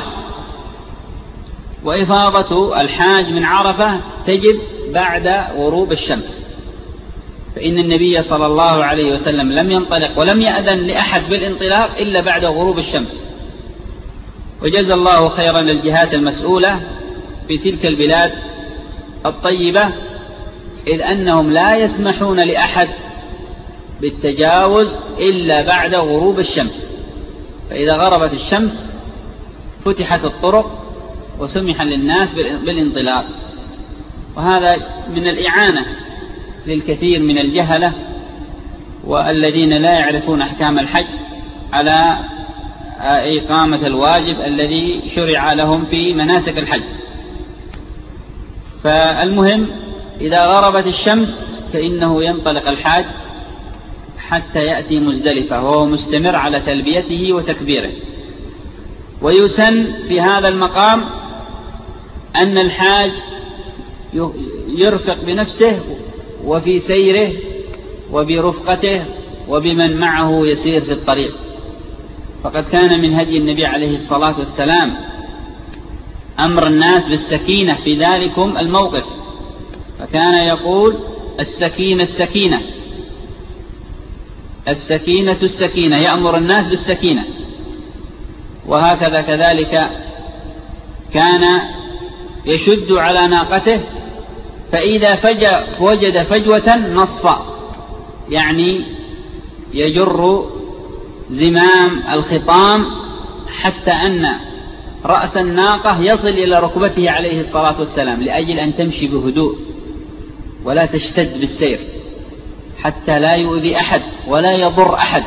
وإفاضة الحاج من عرفة تجب بعد غروب الشمس، فإن النبي صلى الله عليه وسلم لم ينطلق ولم يأذن لأحد بالانطلاق إلا بعد غروب الشمس. وجزى الله خيرا الجهات المسؤولة في تلك البلاد الطيبة، إذ أنهم لا يسمحون لأحد بالتجاوز إلا بعد غروب الشمس، فإذا غربت الشمس فتحت الطرق وسمح للناس بالانطلاق. وهذا من الإعانة للكثير من الجهلة والذين لا يعرفون أحكام الحج على إقامة الواجب الذي شرع لهم في مناسك الحج. فالمهم إذا غربت الشمس فإنه ينطلق الحاج حتى يأتي مزدلفة وهو مستمر على تلبيته وتكبيره. ويسن في هذا المقام أن الحاج يرفق بنفسه وفي سيره وبرفقته وبمن معه يسير في الطريق، فقد كان من هدي النبي عليه الصلاة والسلام أمر الناس بالسكينة في ذلكم الموقف، فكان يقول السكينة السكينة السكينة السكينة، يأمر الناس بالسكينة. وهكذا كذلك كان يشد على ناقته، فإذا فجأ وجد فجوة نص، يعني يجر زمام الخطام حتى أن رأس الناقة يصل إلى ركبته عليه الصلاة والسلام، لأجل أن تمشي بهدوء ولا تشتد بالسير حتى لا يؤذي أحد ولا يضر أحد.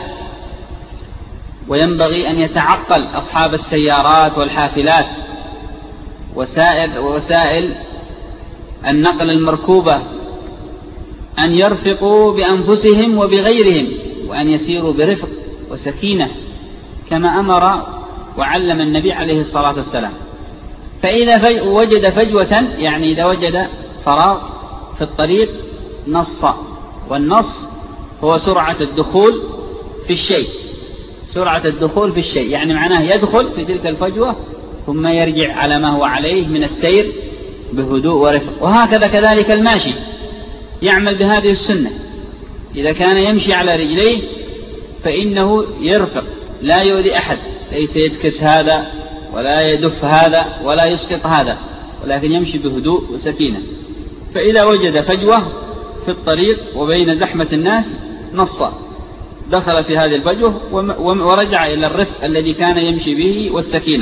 وينبغي أن يتعقل أصحاب السيارات والحافلات وسائل, وسائل النقل المركوبة أن يرفقوا بأنفسهم وبغيرهم، وأن يسيروا برفق وسكينة كما أمر وعلم النبي عليه الصلاة والسلام. فإذا وجد فجوة، يعني إذا وجد فراغ في الطريق، نص. والنص هو سرعة الدخول في الشيء سرعة الدخول في الشيء يعني معناه يدخل في تلك الفجوة ثم يرجع على ما هو عليه من السير بهدوء ورفق. وهكذا كذلك الماشي يعمل بهذه السنة، إذا كان يمشي على رجليه فإنه يرفق لا يؤذي أحد، ليس يدكس هذا ولا يدف هذا ولا يسقط هذا، ولكن يمشي بهدوء وسكينة. فإذا وجد فجوة في الطريق وبين زحمة الناس نص، دخل في هذه الفجوة ورجع إلى الرفق الذي كان يمشي به والسكينة.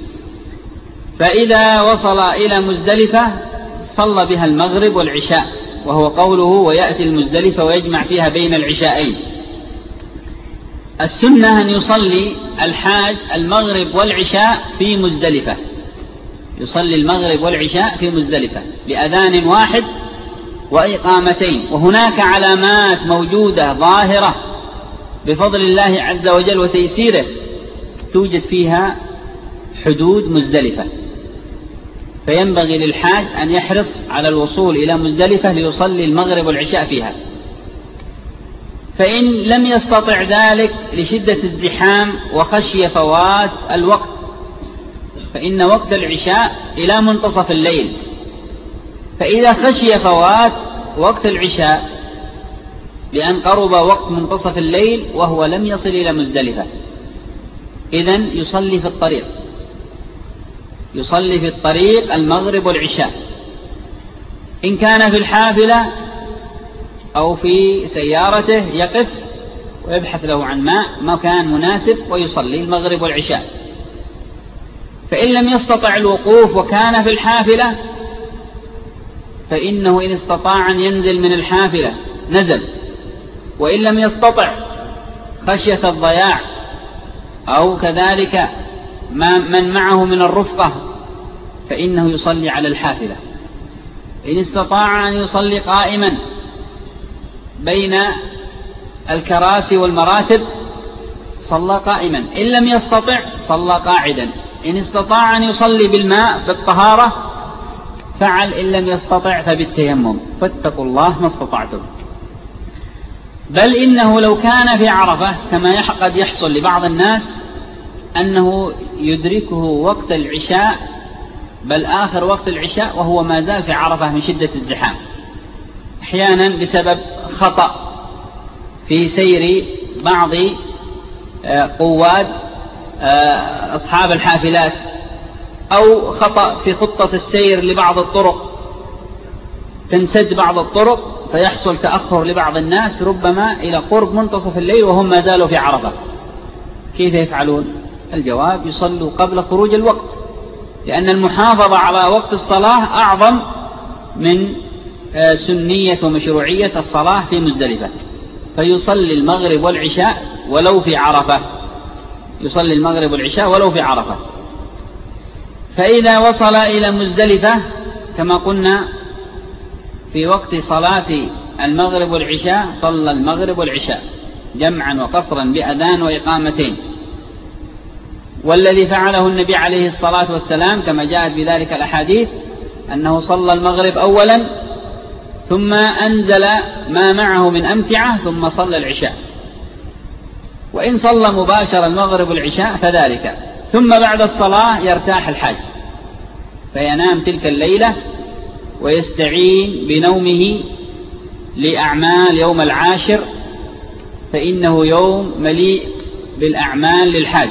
فإذا وصل إلى مزدلفة صلى بها المغرب والعشاء، وهو قوله ويأتي المزدلفة ويجمع فيها بين العشاءين. السنة أن يصلي الحاج المغرب والعشاء في مزدلفة، يصلي المغرب والعشاء في مزدلفة بأذان واحد وإقامتين. وهناك علامات موجودة ظاهرة بفضل الله عز وجل وتيسيره توجد فيها حدود مزدلفة، فينبغي للحاج أن يحرص على الوصول إلى مزدلفة ليصلي المغرب والعشاء فيها. فإن لم يستطع ذلك لشدة الزحام وخشية فوات الوقت، فإن وقت العشاء إلى منتصف الليل، فإذا خشي فوات وقت العشاء لأن قرب وقت منتصف الليل وهو لم يصل إلى مزدلفة، إذن يصلي في الطريق يصلي في الطريق المغرب والعشاء. إن كان في الحافلة أو في سيارته يقف ويبحث له عن ماء مكان مناسب ويصلي المغرب والعشاء. فإن لم يستطع الوقوف وكان في الحافلة فإنه إن استطاع أن ينزل من الحافلة نزل، وإن لم يستطع خشية الضياع أو كذلك من معه من الرفقة فإنه يصلي على الحافلة. إن استطاع أن يصلي قائما بين الكراسي والمراتب صلى قائما، إن لم يستطع صلى قاعدا إن استطاع أن يصلي بالماء بالطهارة فعل، إن لم يستطع فبالتيمم، فاتقوا الله ما استطعتم. بل إنه لو كان في عرفة كما قد يحصل لبعض الناس أنه يدركه وقت العشاء، بل آخر وقت العشاء وهو ما زال في عرفة من شدة الزحام، أحيانا بسبب خطأ في سير بعض قواد أصحاب الحافلات، أو خطأ في خطة السير لبعض الطرق، تنسد بعض الطرق فيحصل تأخر لبعض الناس ربما إلى قرب منتصف الليل وهم ما زالوا في عرفة. كيف يفعلون؟ الجواب يصلوا قبل خروج الوقت، لأن المحافظة على وقت الصلاة أعظم من سنية ومشروعية الصلاة في مزدلفة، فيصلي المغرب والعشاء ولو في عرفة، يصلي المغرب والعشاء ولو في عرفة. فإذا وصل إلى مزدلفة كما قلنا في وقت صلاة المغرب والعشاء صلى المغرب والعشاء جمعا وقصرا بأذان وإقامتين، والذي فعله النبي عليه الصلاة والسلام كما جاءت بذلك الأحاديث أنه صلى المغرب أولا ثم أنزل ما معه من أمتعة ثم صلى العشاء، وإن صلى مباشر المغرب والعشاء فذلك، ثم بعد الصلاة يرتاح الحاج فينام تلك الليلة ويستعين بنومه لأعمال يوم العاشر، فإنه يوم مليء بالأعمال للحاج.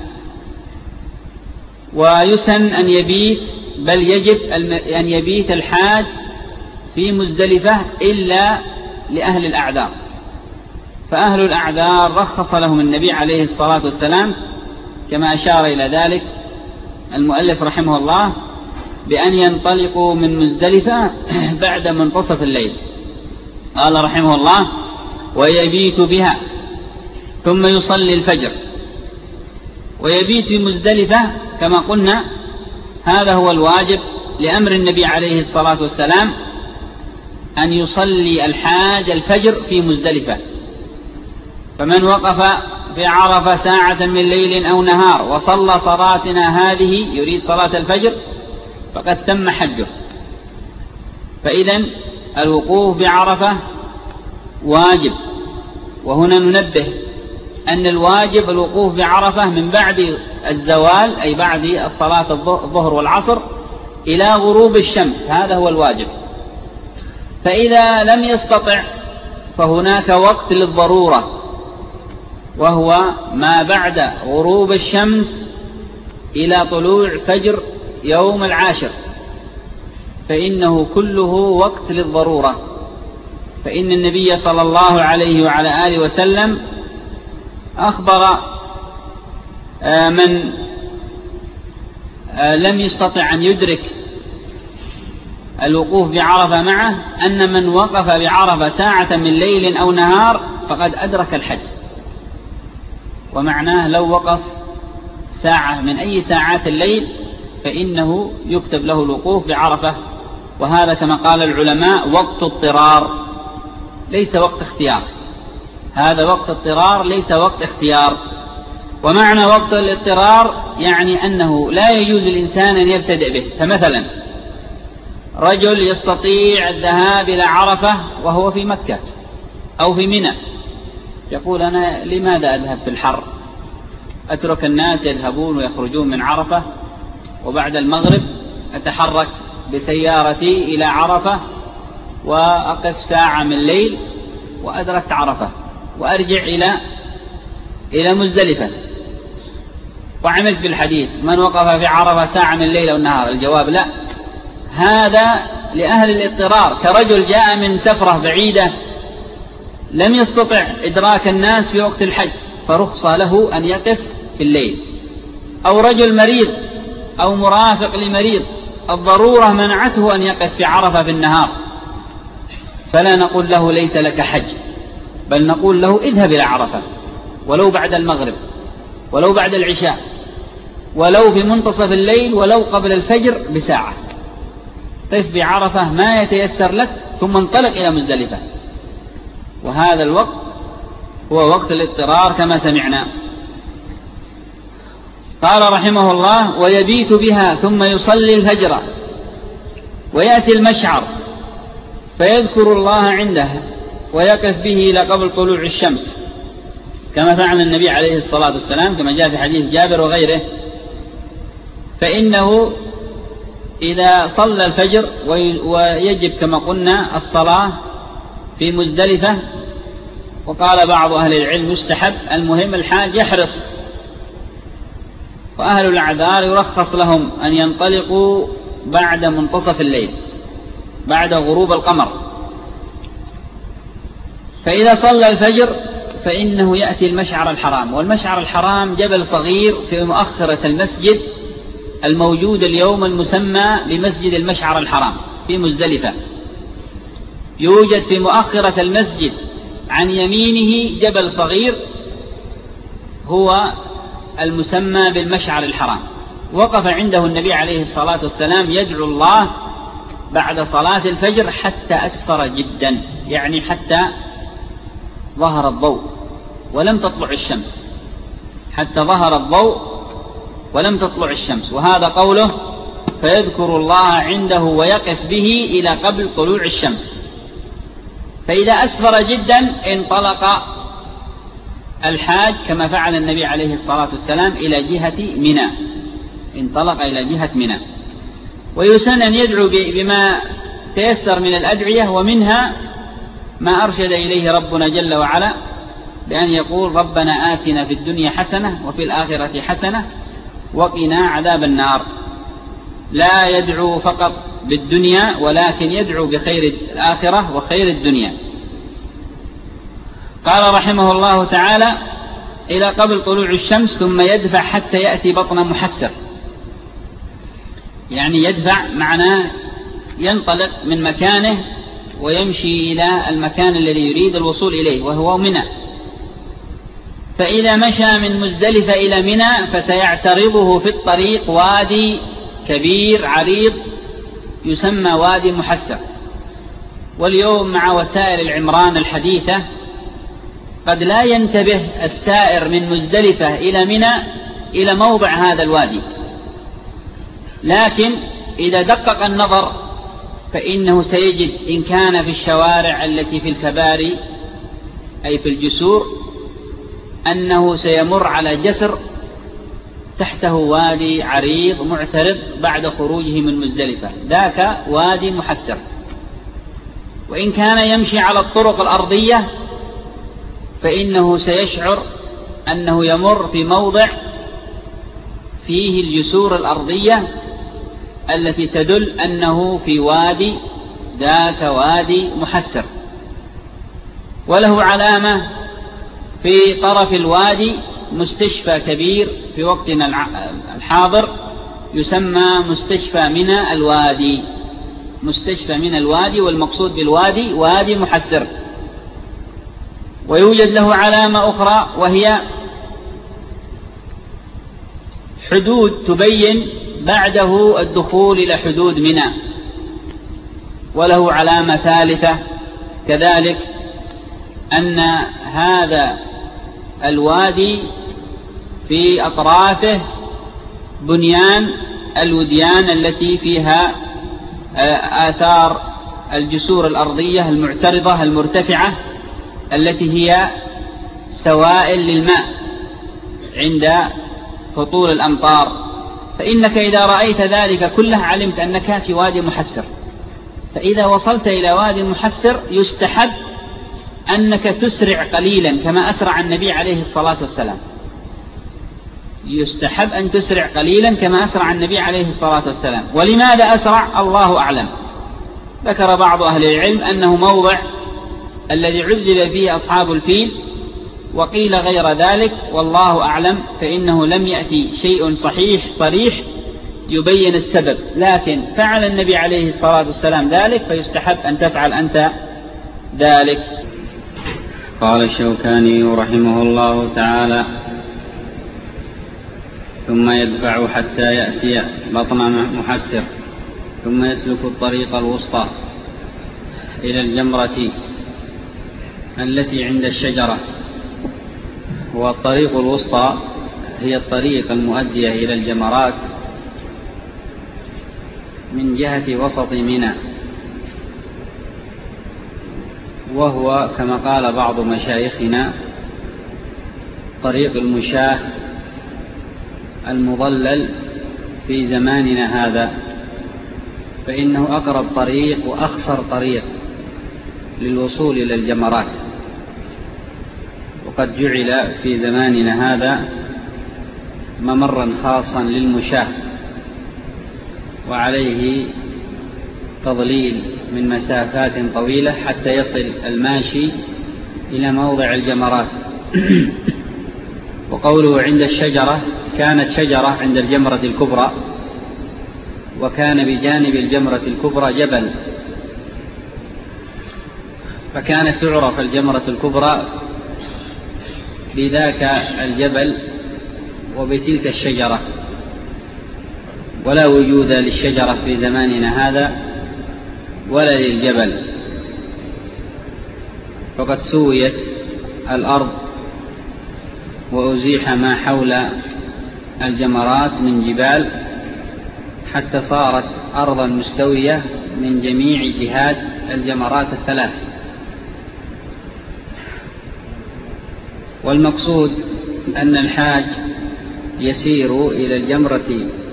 ويسن أن يبيت، بل يجب أن يبيت الحاج في مزدلفة إلا لأهل الأعذار، فأهل الأعذار رخص لهم النبي عليه الصلاة والسلام كما أشار إلى ذلك المؤلف رحمه الله بأن ينطلقوا من مزدلفة بعد منتصف الليل. قال رحمه الله: ويبيت بها ثم يصلي الفجر. ويبيت في مزدلفة كما قلنا هذا هو الواجب لأمر النبي عليه الصلاة والسلام أن يصلي الحاج الفجر في مزدلفة، فمن وقف في عرفة ساعة من ليل أو نهار وصلى صلاتنا هذه يريد صلاة الفجر فقد تم حجه. فإذن الوقوف بعرفة واجب، وهنا ننبه أن الواجب الوقوف بعرفة من بعد الزوال، أي بعد الصلاة الظهر والعصر إلى غروب الشمس، هذا هو الواجب. فإذا لم يستطع فهناك وقت للضرورة، وهو ما بعد غروب الشمس إلى طلوع فجر يوم العاشر، فإنه كله وقت للضرورة. فإن النبي صلى الله عليه وعلى آله وسلم أخبر من لم يستطع أن يدرك الوقوف بعرفة معه أن من وقف بعرفة ساعة من ليل أو نهار فقد أدرك الحج. ومعناه لو وقف ساعة من أي ساعات الليل فإنه يكتب له الوقوف بعرفة، وهذا كما قال العلماء وقت اضطرار ليس وقت اختيار، هذا وقت اضطرار ليس وقت اختيار. ومعنى وقت الاضطرار يعني أنه لا يجوز الإنسان أن يبتدئ به. فمثلا رجل يستطيع الذهاب إلى عرفة وهو في مكة أو في منى، يقول أنا لماذا أذهب في الحر، أترك الناس يذهبون ويخرجون من عرفة وبعد المغرب أتحرك بسيارتي إلى عرفة وأقف ساعة من الليل وأدركت عرفة وأرجع إلى إلى مزدلفة وعملت بالحديث من وقف في عرفة ساعة من الليل والنهار. الجواب لا، هذا لأهل الاضطرار، كرجل جاء من سفرة بعيدة لم يستطع إدراك الناس في وقت الحج فرخصة له أن يقف في الليل، أو رجل مريض أو مرافق لمريض الضرورة منعته أن يقف في عرفة في النهار، فلا نقول له ليس لك حج، بل نقول له اذهب إلى عرفة ولو بعد المغرب ولو بعد العشاء ولو في منتصف الليل ولو قبل الفجر بساعة، قف بعرفة ما يتيسر لك ثم انطلق إلى مزدلفة. وهذا الوقت هو وقت الاضطرار كما سمعنا. قال رحمه الله: ويبيت بها ثم يصلي الفجر ويأتي المشعر فيذكر الله عندها ويقف به إلى قبل طلوع الشمس، كما فعل النبي عليه الصلاة والسلام كما جاء في حديث جابر وغيره. فإنه إذا صلى الفجر، ويجب كما قلنا الصلاة في مزدلفة، وقال بعض أهل العلم يستحب، المهم الحاج يحرص، وأهل الأعذار يرخص لهم أن ينطلقوا بعد منتصف الليل بعد غروب القمر. فإذا صلى الفجر فإنه يأتي المشعر الحرام، والمشعر الحرام جبل صغير في مؤخرة المسجد الموجود اليوم المسمى بمسجد المشعر الحرام في مزدلفة، يوجد في مؤخرة المسجد عن يمينه جبل صغير هو المسمى بالمشعر الحرام. وقف عنده النبي عليه الصلاة والسلام يدعو الله بعد صلاة الفجر حتى أسفر جدا، يعني حتى ظهر الضوء ولم تطلع الشمس، حتى ظهر الضوء ولم تطلع الشمس. وهذا قوله: فيذكر الله عنده ويقف به إلى قبل طلوع الشمس. فإذا أسفر جدا انطلق الحاج كما فعل النبي عليه الصلاة والسلام إلى جهة منى، انطلق إلى جهة منى. ويسن أن يدعو بما تيسر من الأدعية، ومنها ما أرشد إليه ربنا جل وعلا بأن يقول: ربنا آتنا في الدنيا حسنة وفي الآخرة حسنة وقنا عذاب النار. لا يدعو فقط بالدنيا، ولكن يدعو بخير الآخرة وخير الدنيا. قال رحمه الله تعالى: إلى قبل طلوع الشمس، ثم يدفع حتى يأتي بطن محسر. يعني يدفع معناه ينطلق من مكانه ويمشي إلى المكان الذي يريد الوصول إليه وهو منى. فإذا مشى من مزدلفة إلى منى فسيعترضه في الطريق وادي كبير عريض يسمى وادي محسر. واليوم مع وسائل العمران الحديثة قد لا ينتبه السائر من مزدلفة إلى منى إلى موضع هذا الوادي، لكن إذا دقق النظر فإنه سيجد إن كان في الشوارع التي في الكباري أي في الجسور أنه سيمر على جسر تحته وادي عريض معترض بعد خروجه من مزدلفة، ذاك وادي محسر. وإن كان يمشي على الطرق الأرضية فإنه سيشعر أنه يمر في موضع فيه الجسور الأرضية التي تدل أنه في وادي، ذاك وادي محسر. وله علامة في طرف الوادي مستشفى كبير في وقتنا الحاضر يسمى مستشفى منى الوادي، مستشفى منى الوادي، والمقصود بالوادي وادي محسر. ويوجد له علامة أخرى وهي حدود تبين بعده الدخول إلى حدود منى. وله علامة ثالثة كذلك أن هذا الوادي في أطرافه بنيان الوديان التي فيها آثار الجسور الأرضية المعترضة المرتفعة التي هي سوائل للماء عند هطول الأمطار. فإنك إذا رأيت ذلك كله علمت أنك في وادي محسر. فإذا وصلت إلى وادي محسر يستحب أنك تسرع قليلا كما أسرع النبي عليه الصلاة والسلام، يستحب أن تسرع قليلا كما أسرع النبي عليه الصلاة والسلام. ولماذا أسرع؟ الله أعلم. ذكر بعض أهل العلم أنه موضع الذي عذب فيه أصحاب الفيل، وقيل غير ذلك والله أعلم، فإنه لم يأتي شيء صحيح صريح يبين السبب، لكن فعل النبي عليه الصلاة والسلام ذلك فيستحب أن تفعل أنت ذلك. قال الشوكاني رحمه الله تعالى: ثم يدفع حتى يأتي بطن محسر، ثم يسلك الطريق الوسطى إلى الجمرة التي عند الشجرة. والطريق الوسطى هي الطريق المؤدية إلى الجمرات من جهة وسط منى، وهو كما قال بعض مشايخنا طريق المشاة المضلل في زماننا هذا، فإنه أقرب طريق وأخسر طريق للوصول إلى الجمرات، وقد جعل في زماننا هذا ممرا خاصا للمشاة، وعليه تضليل من مسافات طويلة حتى يصل الماشي إلى موضع الجمرات. وقوله عند الشجرة، كانت شجرة عند الجمرة الكبرى، وكان بجانب الجمرة الكبرى جبل، فكانت تعرف الجمرة الكبرى بذاك الجبل وبتلك الشجرة، ولا وجود للشجرة في زماننا هذا ولا للجبل، فقد سويت الأرض وأزيح ما حول الجمرات من جبال حتى صارت أرضا مستوية من جميع جهات الجمرات الثلاث. والمقصود أن الحاج يسير إلى الجمرة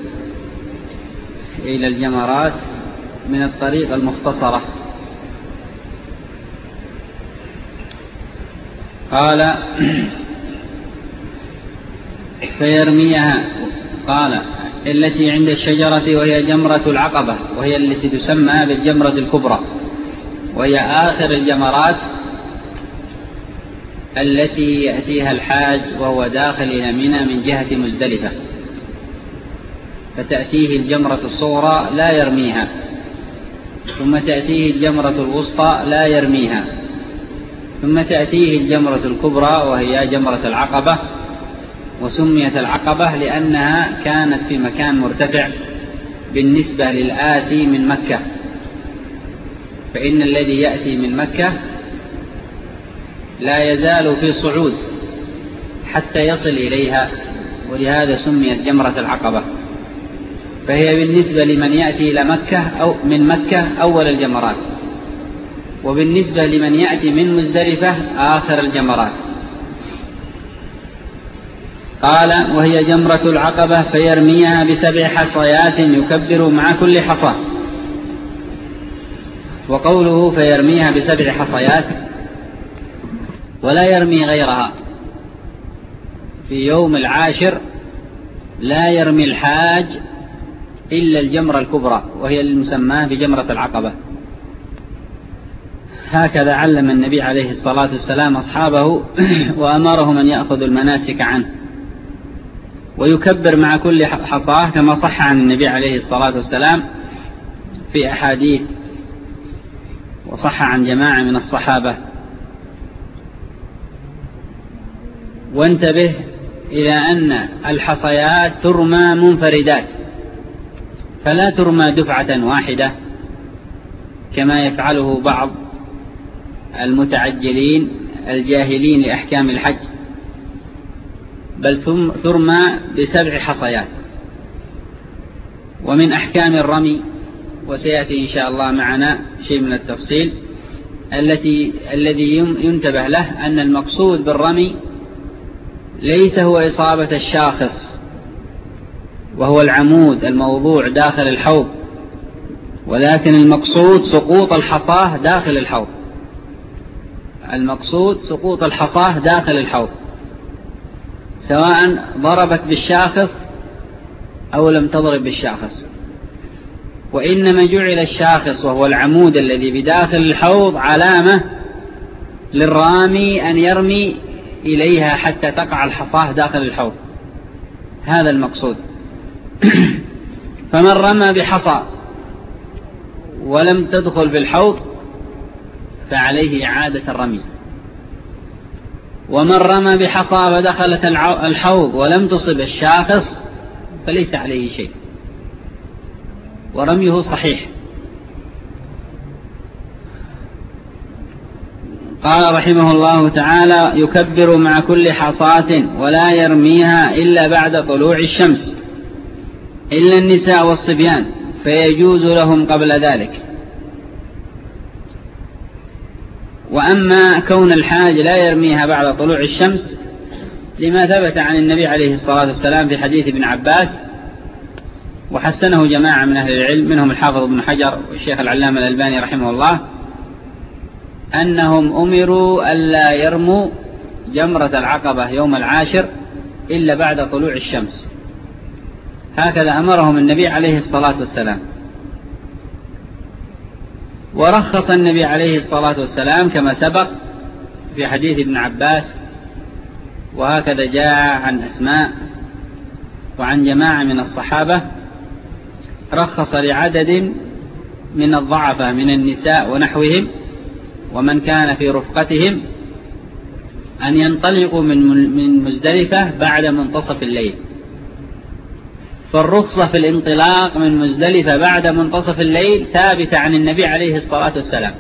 إلى الجمرات من الطريق المختصرة. قال فيرميها، قال التي عند الشجرة وهي جمرة العقبة، وهي التي تسمى بالجمرة الكبرى، وهي آخر الجمرات التي يأتيها الحاج وهو داخل إلى منى من جهة مزدلفة، فتأتيه الجمرة الصغرى لا يرميها، ثم تأتيه الجمرة الوسطى لا يرميها، ثم تأتيه الجمرة الكبرى وهي جمرة العقبة. وسميت العقبة لأنها كانت في مكان مرتفع بالنسبة للآتي من مكة، فإن الذي يأتي من مكة لا يزال في صعود حتى يصل إليها، ولهذا سميت جمرة العقبة. فهي بالنسبة لمن يأتي إلى مكة أو من مكة أول الجمرات، وبالنسبة لمن يأتي من مزدلفة آخر الجمرات. قال وهي جمرة العقبة فيرميها بسبع حصيات يكبر مع كل حصى. وقوله فيرميها بسبع حصيات ولا يرمي غيرها، في يوم العاشر لا يرمي الحاج إلا الجمرة الكبرى وهي المسماة بجمرة العقبة. هكذا علم النبي عليه الصلاة والسلام أصحابه وأمرهم أن يأخذوا المناسك عنه، ويكبر مع كل حصاه كما صح عن النبي عليه الصلاة والسلام في أحاديث، وصح عن جماعة من الصحابة. وانتبه إلى أن الحصيات ترمى منفردات، فلا ترمى دفعة واحدة كما يفعله بعض المتعجلين الجاهلين لأحكام الحج، بل ترمى بسبع حصيات. ومن أحكام الرمي، وسيأتي إن شاء الله معنا شيء من التفصيل، التي الذي ينتبه له أن المقصود بالرمي ليس هو إصابة الشاخص وهو العمود الموضوع داخل الحوض، ولكن المقصود سقوط الحصاة داخل الحوض. المقصود سقوط الحصاة داخل الحوض، سواء ضربت بالشاخص أو لم تضرب بالشاخص. وإنما جعل الشاخص وهو العمود الذي بداخل الحوض علامة للرامي أن يرمي إليها حتى تقع الحصاة داخل الحوض، هذا المقصود. فمن رمى بحصى ولم تدخل في الحوض فعليه إعادة الرمي، ومن رمى بحصى ودخلت الحوض ولم تصب الشاخص فليس عليه شيء ورميه صحيح. قال رحمه الله تعالى: يكبر مع كل حصاة ولا يرميها إلا بعد طلوع الشمس إلا النساء والصبيان فيجوز لهم قبل ذلك. وأما كون الحاج لا يرميها بعد طلوع الشمس لما ثبت عن النبي عليه الصلاة والسلام في حديث ابن عباس، وحسنه جماعة من أهل العلم منهم الحافظ ابن حجر والشيخ العلامة الألباني رحمه الله، أنهم أمروا ألا يرموا جمرة العقبة يوم العاشر إلا بعد طلوع الشمس، هكذا أمرهم النبي عليه الصلاة والسلام. ورخص النبي عليه الصلاة والسلام كما سبق في حديث ابن عباس، وهكذا جاء عن أسماء وعن جماعة من الصحابة، رخص لعدد من الضعفة من النساء ونحوهم ومن كان في رفقتهم أن ينطلقوا من مزدلفة بعد منتصف الليل. فالرخصة في الانطلاق من مزدلفة بعد منتصف الليل ثابتة عن النبي عليه الصلاة والسلام.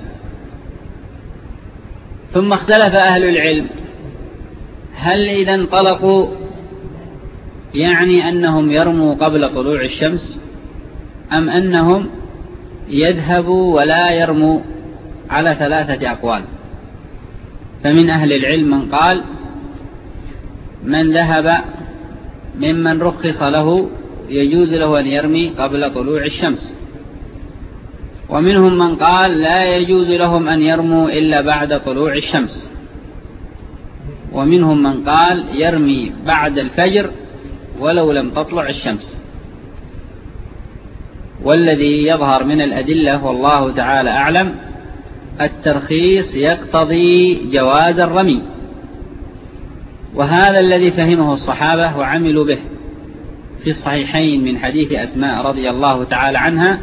ثم اختلف أهل العلم هل إذا انطلقوا يعني أنهم يرموا قبل طلوع الشمس أم أنهم يذهبوا ولا يرموا، على ثلاثة أقوال. فمن أهل العلم من قال من ذهب ممن رخص له يجوز له أن يرمي قبل طلوع الشمس، ومنهم من قال لا يجوز لهم أن يرموا إلا بعد طلوع الشمس، ومنهم من قال يرمي بعد الفجر ولو لم تطلع الشمس. والذي يظهر من الأدلة والله تعالى أعلم الترخيص يقتضي جواز الرمي، وهذا الذي فهمه الصحابة وعملوا به في الصحيحين من حديث أسماء رضي الله تعالى عنها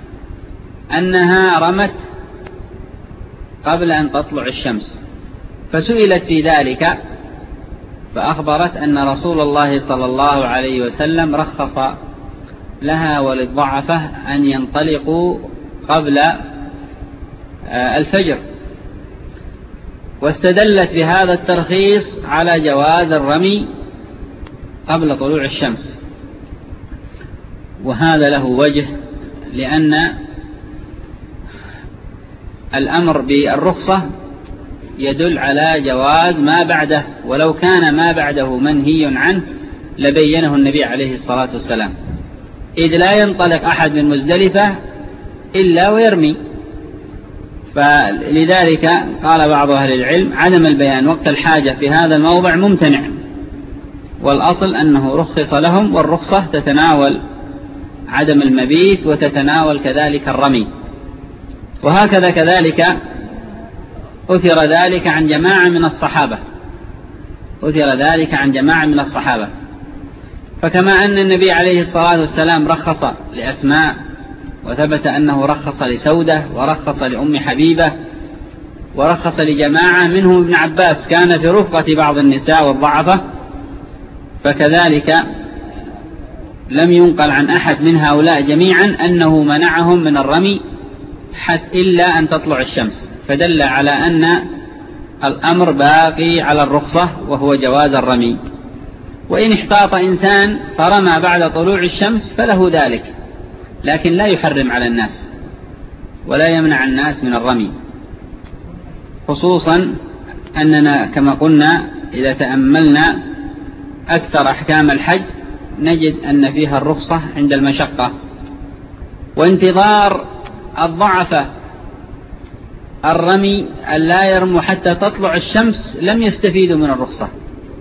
أنها رمت قبل أن تطلع الشمس، فسئلت في ذلك فأخبرت أن رسول الله صلى الله عليه وسلم رخص لها وللضعفة أن ينطلقوا قبل الفجر، واستدلت بهذا الترخيص على جواز الرمي قبل طلوع الشمس. وهذا له وجه، لأن الأمر بالرخصة يدل على جواز ما بعده، ولو كان ما بعده منهي عنه لبينه النبي عليه الصلاة والسلام، إذ لا ينطلق أحد من مزدلفة إلا ويرمي. فلذلك قال بعض أهل العلم عدم البيان وقت الحاجة في هذا الموضع ممتنع، والأصل أنه رخص لهم، والرخصة تتناول عدم المبيت وتتناول كذلك الرمي. وهكذا كذلك أثر ذلك عن جماعة من الصحابة أثر ذلك عن جماعة من الصحابة فكما أن النبي عليه الصلاة والسلام رخص لأسماء، وثبت أنه رخص لسودة، ورخص لأم حبيبة، ورخص لجماعة منهم ابن عباس كان في رفقة بعض النساء والضعفة، فكذلك لم ينقل عن أحد من هؤلاء جميعا أنه منعهم من الرمي حتى إلا أن تطلع الشمس، فدل على أن الأمر باقي على الرخصة وهو جواز الرمي. وإن احتاط إنسان فرمى بعد طلوع الشمس فله ذلك، لكن لا يحرم على الناس ولا يمنع الناس من الرمي، خصوصا أننا كما قلنا إذا تأملنا أكثر أحكام الحج نجد أن فيها الرخصة عند المشقة، وانتظار الضعفة الرمي ألا يرموا حتى تطلع الشمس لم يستفيدوا من الرخصة،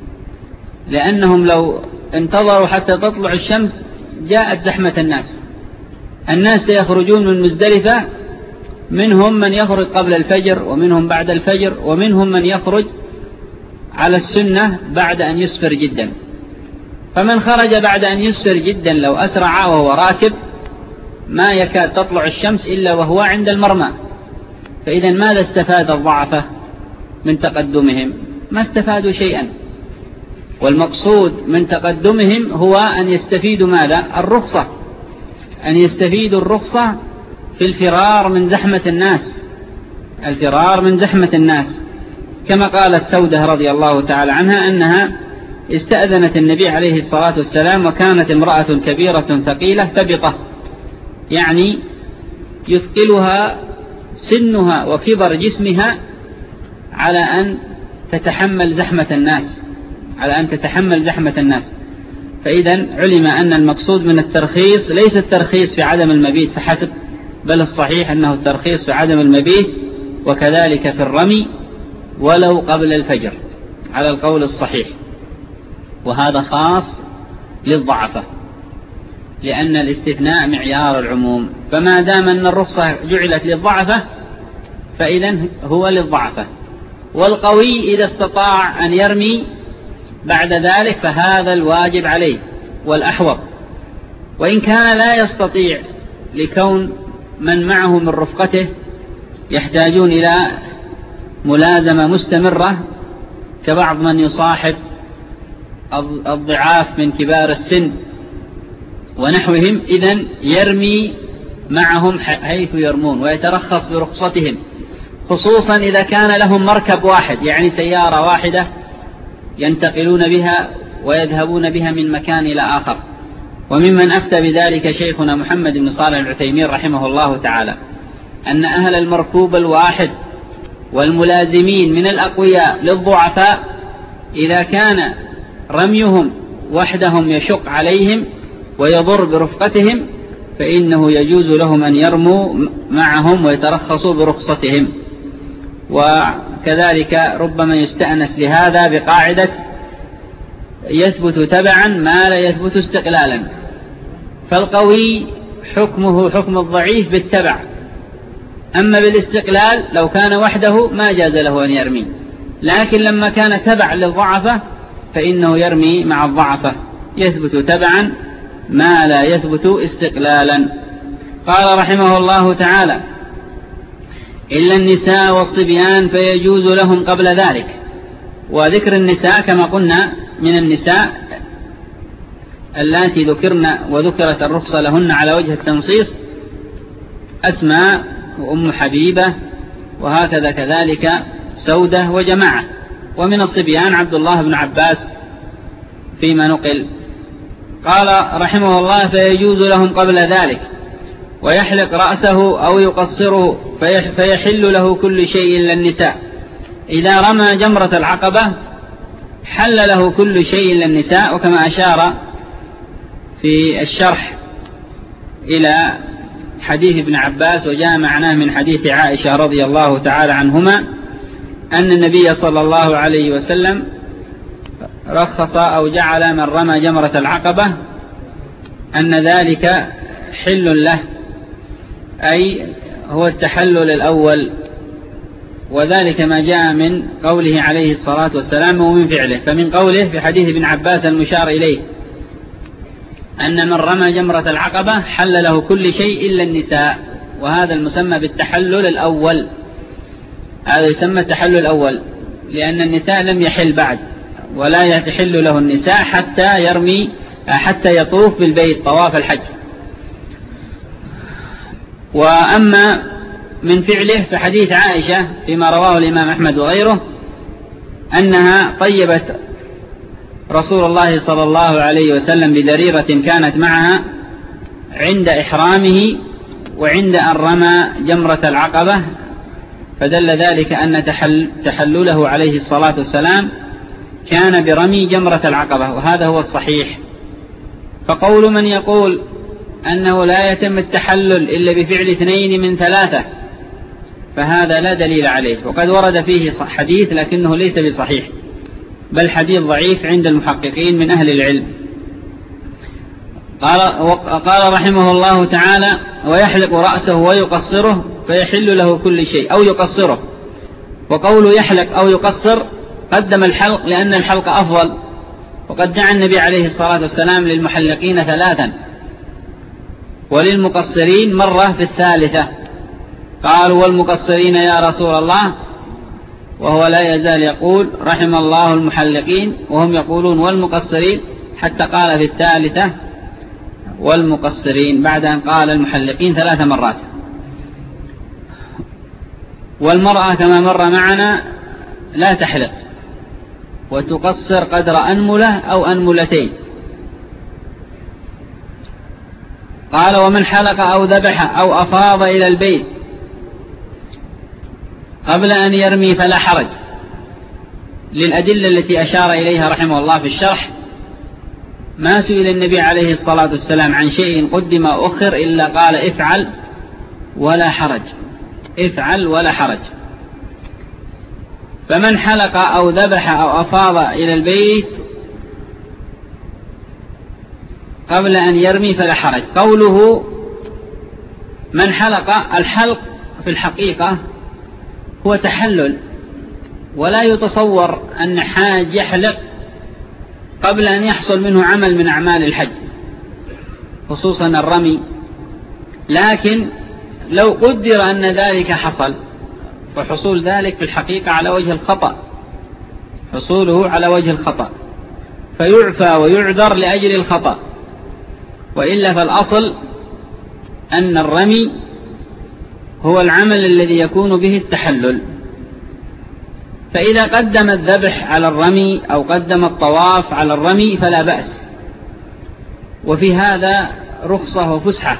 لأنهم لو انتظروا حتى تطلع الشمس جاءت زحمة الناس الناس سيخرجون من مزدلفة، منهم من يخرج قبل الفجر ومنهم بعد الفجر، ومنهم من يخرج على السنة بعد أن يسفر جدا. فمن خرج بعد أن يسفر جدا لو أسرع وهو راكب ما يكاد تطلع الشمس إلا وهو عند المرمى، فإذا ماذا استفاد الضعفة من تقدمهم؟ ما استفادوا شيئا. والمقصود من تقدمهم هو أن يستفيدوا ماذا؟ الرخصة، أن يستفيدوا الرخصة في الفرار من زحمة الناس الفرار من زحمة الناس كما قالت سودة رضي الله تعالى عنها أنها استأذنت النبي عليه الصلاة والسلام وكانت امرأة كبيرة ثقيلة ثبطة، يعني يثقلها سنها وكبر جسمها على أن تتحمل زحمة الناس على أن تتحمل زحمة الناس. فإذا علم أن المقصود من الترخيص ليس الترخيص في عدم المبيت فحسب، بل الصحيح أنه الترخيص في عدم المبيت وكذلك في الرمي ولو قبل الفجر على القول الصحيح، وهذا خاص للضعفة لأن الاستثناء معيار العموم، فما دام أن الرخصة جعلت للضعفة فإذا هو للضعفة. والقوي إذا استطاع أن يرمي بعد ذلك فهذا الواجب عليه والأحوط، وإن كان لا يستطيع لكون من معه من رفقته يحتاجون إلى ملازمة مستمرة كبعض من يصاحب الضعاف من كبار السن ونحوهم، إذن يرمي معهم حيث يرمون ويترخص برخصتهم، خصوصا إذا كان لهم مركب واحد، يعني سيارة واحدة ينتقلون بها ويذهبون بها من مكان إلى آخر. وممن أفتى بذلك شيخنا محمد بن صالح العثيمين رحمه الله تعالى أن أهل المركوب الواحد والملازمين من الأقوياء للضعفاء إذا كان رميهم وحدهم يشق عليهم ويضر برفقتهم فإنه يجوز لهم أن يرموا معهم ويترخصوا برخصتهم. وكذلك ربما يستأنس لهذا بقاعدة يثبت تبعا ما لا يثبت استقلالا، فالقوي حكمه حكم الضعيف بالتبع، أما بالاستقلال لو كان وحده ما جاز له أن يرمي، لكن لما كان تبع للضعفة فإنه يرمي مع الضعفة، يثبت تبعا ما لا يثبت استقلالا. قال رحمه الله تعالى: إلا النساء والصبيان فيجوز لهم قبل ذلك. وذكر النساء كما قلنا من النساء اللاتي ذكرن وذكرت الرخصة لهن على وجه التنصيص أسماء وأم حبيبة وهكذا كذلك سودة وجماعة، ومن الصبيان عبد الله بن عباس فيما نقل. قال رحمه الله: فيجوز لهم قبل ذلك، ويحلق رأسه أو يقصره فيحل له كل شيء إلا النساء. إذا رمى جمرة العقبة حل له كل شيء إلا النساء، وكما أشار في الشرح إلى حديث ابن عباس وجاء معناه من حديث عائشة رضي الله تعالى عنهما أن النبي صلى الله عليه وسلم رخص أو جعل من رمى جمرة العقبة أن ذلك حل له، أي هو التحلل الأول، وذلك ما جاء من قوله عليه الصلاة والسلام ومن فعله. فمن قوله في حديث ابن عباس المشار إليه أن من رمى جمرة العقبة حل له كل شيء إلا النساء، وهذا المسمى بالتحلل الأول، هذا يسمى التحلل الأول، لأن النساء لم يحل بعد، ولا يتحل له النساء حتى يرمي حتى يطوف بالبيت طواف الحج. وأما من فعله فحديث عائشة فيما رواه الإمام أحمد وغيره أنها طيبت رسول الله صلى الله عليه وسلم بدريرة كانت معها عند إحرامه وعند أن رمى جمرة العقبة، فدل ذلك أن تحل تحلله عليه الصلاة والسلام كان برمي جمرة العقبة، وهذا هو الصحيح. فقول من يقول أنه لا يتم التحلل إلا بفعل اثنين من ثلاثة فهذا لا دليل عليه، وقد ورد فيه حديث لكنه ليس بصحيح، بل حديث ضعيف عند المحققين من أهل العلم. قال, قال رحمه الله تعالى: ويحلق رأسه ويقصره فيحل له كل شيء أو يقصره. وقول يحلق أو يقصر قدم الحلق لأن الحلق أفضل، وقد دعا النبي عليه الصلاة والسلام للمحلقين ثلاثا وللمقصرين مرة في الثالثة. قالوا: والمقصرين يا رسول الله؟ وهو لا يزال يقول رحم الله المحلقين، وهم يقولون والمقصرين، حتى قال في الثالثة والمقصرين بعد أن قال المحلقين ثلاث مرات. والمرأة كما مر معنا لا تحلق وتقصر قدر أنملة أو أنملتين. قال ومن حلق أو ذبح أو أفاض إلى البيت قبل أن يرمي فلا حرج، للأدلة التي أشار إليها رحمه الله في الشرح. ما سئل النبي عليه الصلاة والسلام عن شيء قدم أو أخر إلا قال افعل ولا حرج، افعل ولا حرج. فمن حلق أو ذبح أو أفاض إلى البيت قبل أن يرمي فلا حرج. قوله من حلق، الحلق في الحقيقة هو تحلل، ولا يتصور أن حاج يحلق قبل أن يحصل منه عمل من أعمال الحج خصوصا الرمي. لكن لو قدر أن ذلك حصل، وحصول ذلك في الحقيقة على وجه الخطأ، حصوله على وجه الخطأ فيعفى ويعذر لأجل الخطأ، وإلا فالأصل أن الرمي هو العمل الذي يكون به التحلل. فإذا قدم الذبح على الرمي أو قدم الطواف على الرمي فلا بأس، وفي هذا رخصة وفسحة.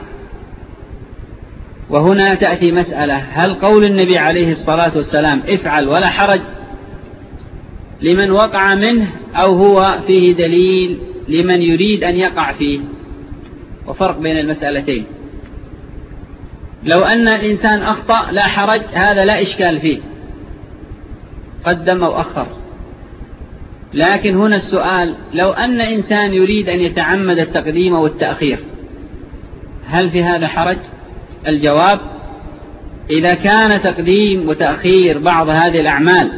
وهنا تأتي مسألة: هل قول النبي عليه الصلاة والسلام افعل ولا حرج لمن وقع منه، أو هو فيه دليل لمن يريد أن يقع فيه؟ وفرق بين المسألتين. لو أن الإنسان أخطأ لا حرج، هذا لا إشكال فيه، قدم أو أخر. لكن هنا السؤال: لو أن إنسان يريد أن يتعمد التقديم والتأخير، هل في هذا حرج؟ الجواب: إذا كان تقديم وتأخير بعض هذه الأعمال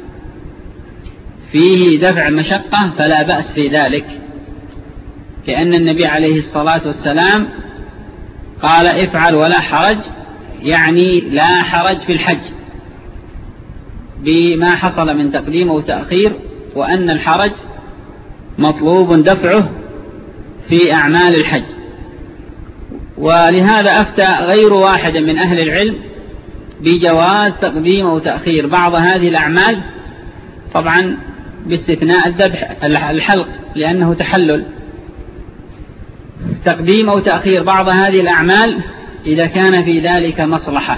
فيه دفع مشقة فلا بأس في ذلك، لأن النبي عليه الصلاة والسلام قال افعل ولا حرج، يعني لا حرج في الحج بما حصل من تقديم وتأخير، وأن الحرج مطلوب دفعه في أعمال الحج. ولهذا أفتى غير واحد من أهل العلم بجواز تقديم وتأخير بعض هذه الأعمال، طبعا باستثناء الذبح الحلق لأنه تحلل. تقديم أو تأخير بعض هذه الأعمال إذا كان في ذلك مصلحة.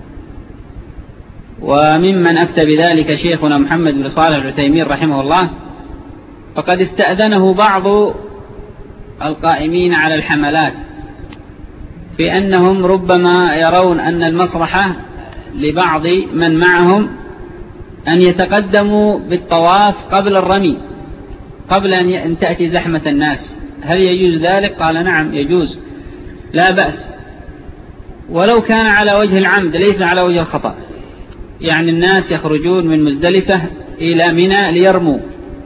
وممن أفتى بذلك شيخنا محمد بن صالح العثيمين رحمه الله، فقد استأذنه بعض القائمين على الحملات في أنهم ربما يرون أن المصلحة لبعض من معهم أن يتقدموا بالطواف قبل الرمي، قبل أن تأتي زحمة الناس. هل يجوز ذلك؟ قال نعم يجوز، لا بأس، ولو كان على وجه العمد ليس على وجه الخطأ. يعني الناس يخرجون من مزدلفة إلى منى ليرموا،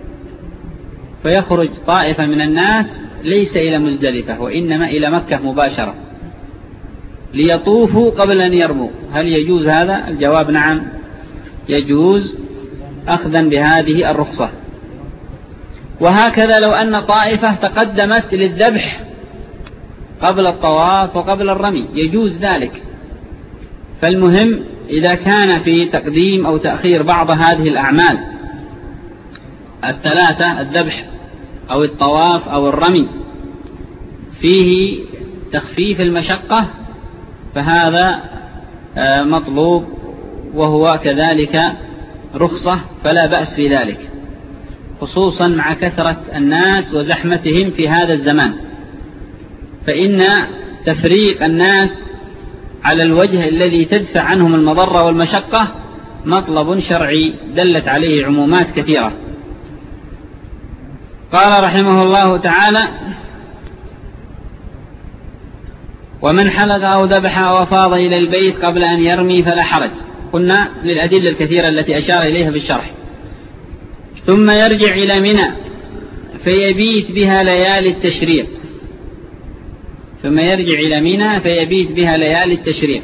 فيخرج طائفة من الناس ليس إلى مزدلفة وإنما إلى مكة مباشرة ليطوفوا قبل أن يرموا، هل يجوز هذا؟ الجواب نعم يجوز، أخذا بهذه الرخصة. وهكذا لو أن طائفة تقدمت للذبح قبل الطواف وقبل الرمي يجوز ذلك. فالمهم إذا كان في تقديم أو تأخير بعض هذه الأعمال الثلاثة، الذبح أو الطواف أو الرمي، فيه تخفيف المشقة، فهذا مطلوب، وهو كذلك رخصة، فلا بأس في ذلك، خصوصا مع كثرة الناس وزحمتهم في هذا الزمان. فإن تفريق الناس على الوجه الذي تدفع عنهم المضرة والمشقة مطلب شرعي دلت عليه عمومات كثيرة. قال رحمه الله تعالى: ومن حلق أو ذبح أو أفاض إلى البيت قبل أن يرمي فلا حرج. قلنا للأدلة الكثيرة التي أشار إليها في الشرح. ثم يرجع إلى منى فيبيت بها ليالي التشريق. ثم يرجع إلى منى فيبيت بها ليالي التشريق،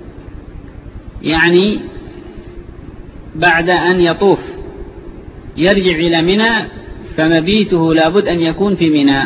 يعني بعد أن يطوف يرجع إلى منى، فمبيته لابد أن يكون في منى،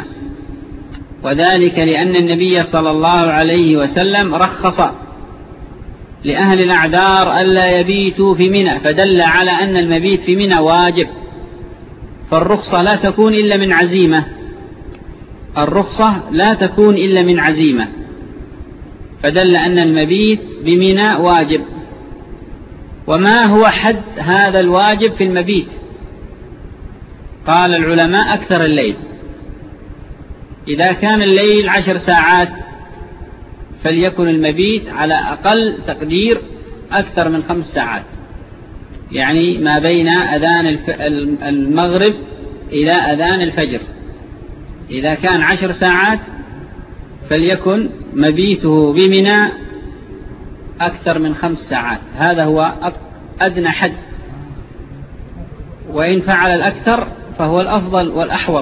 وذلك لأن النبي صلى الله عليه وسلم رخص لأهل الأعذار ألا يبيتوا في منى، فدل على أن المبيت في منى واجب، فالرخصة لا تكون إلا من عزيمة، الرخصة لا تكون إلا من عزيمة، فدل أن المبيت بمنى واجب. وما هو حد هذا الواجب في المبيت؟ قال العلماء أكثر الليل. إذا كان الليل عشر ساعات فليكن المبيت على أقل تقدير أكثر من خمس ساعات، يعني ما بين أذان المغرب إلى أذان الفجر. إذا كان عشر ساعات فليكن مبيته بمنى أكثر من خمس ساعات، هذا هو أدنى حد، وإن فعل الأكثر فهو الأفضل والأحوط.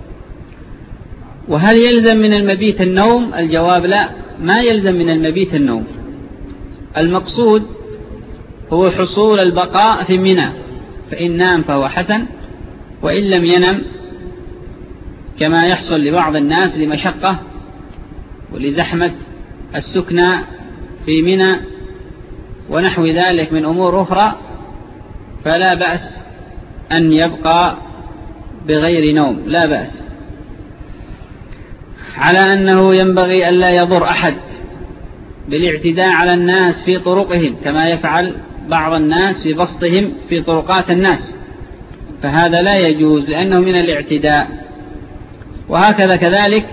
وهل يلزم من المبيت النوم؟ الجواب لا، ما يلزم من المبيت النوم. المقصود هو حصول البقاء في منى، فإن نام فهو حسن، وإن لم ينم كما يحصل لبعض الناس لمشقة ولزحمة السكنى في منى ونحو ذلك من أمور أخرى، فلا بأس أن يبقى بغير نوم، لا بأس، على أنه ينبغي ألا يضر أحد بالاعتداء على الناس في طرقهم كما يفعل بعض الناس في بسطهم في طرقات الناس، فهذا لا يجوز لأنه من الاعتداء. وهكذا كذلك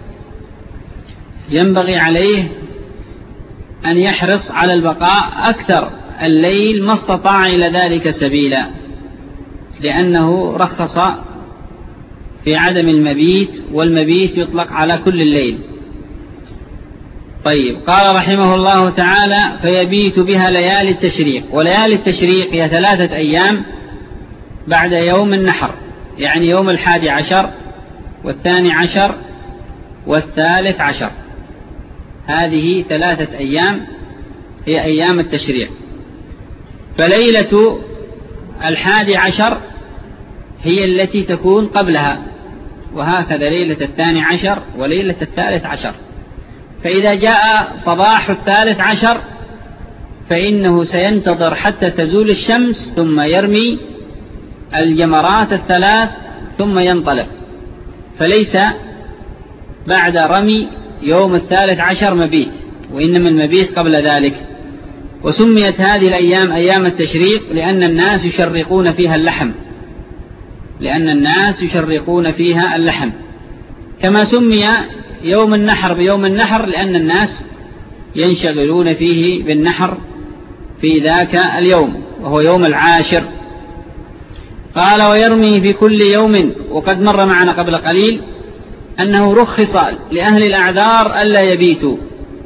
ينبغي عليه أن يحرص على البقاء أكثر الليل ما استطاع إلى ذلك سبيلا، لأنه رخص في عدم المبيت، والمبيت يطلق على كل الليل. طيب، قال رحمه الله تعالى: فيبيت بها ليالي التشريق. وليالي التشريق هي ثلاثة أيام بعد يوم النحر، يعني يوم الحادي عشر والثاني عشر والثالث عشر، هذه ثلاثة أيام هي أيام التشريق. فليلة الحادي عشر هي التي تكون قبلها، وهكذا ليلة الثاني عشر وليلة الثالث عشر. فإذا جاء صباح الثالث عشر فإنه سينتظر حتى تزول الشمس ثم يرمي الجمرات الثلاث ثم ينطلق، فليس بعد رمي يوم الثالث عشر مبيت، وإنما المبيت قبل ذلك. وسميت هذه الأيام أيام التشريق لأن الناس يشرقون فيها اللحم، لأن الناس يشرقون فيها اللحم، كما سمي يوم النحر بيوم النحر لأن الناس ينشغلون فيه بالنحر في ذاك اليوم وهو يوم العاشر. قال: ويرمي في كل يوم. وقد مر معنا قبل قليل أنه رخص لأهل الأعذار ألا يبيتوا،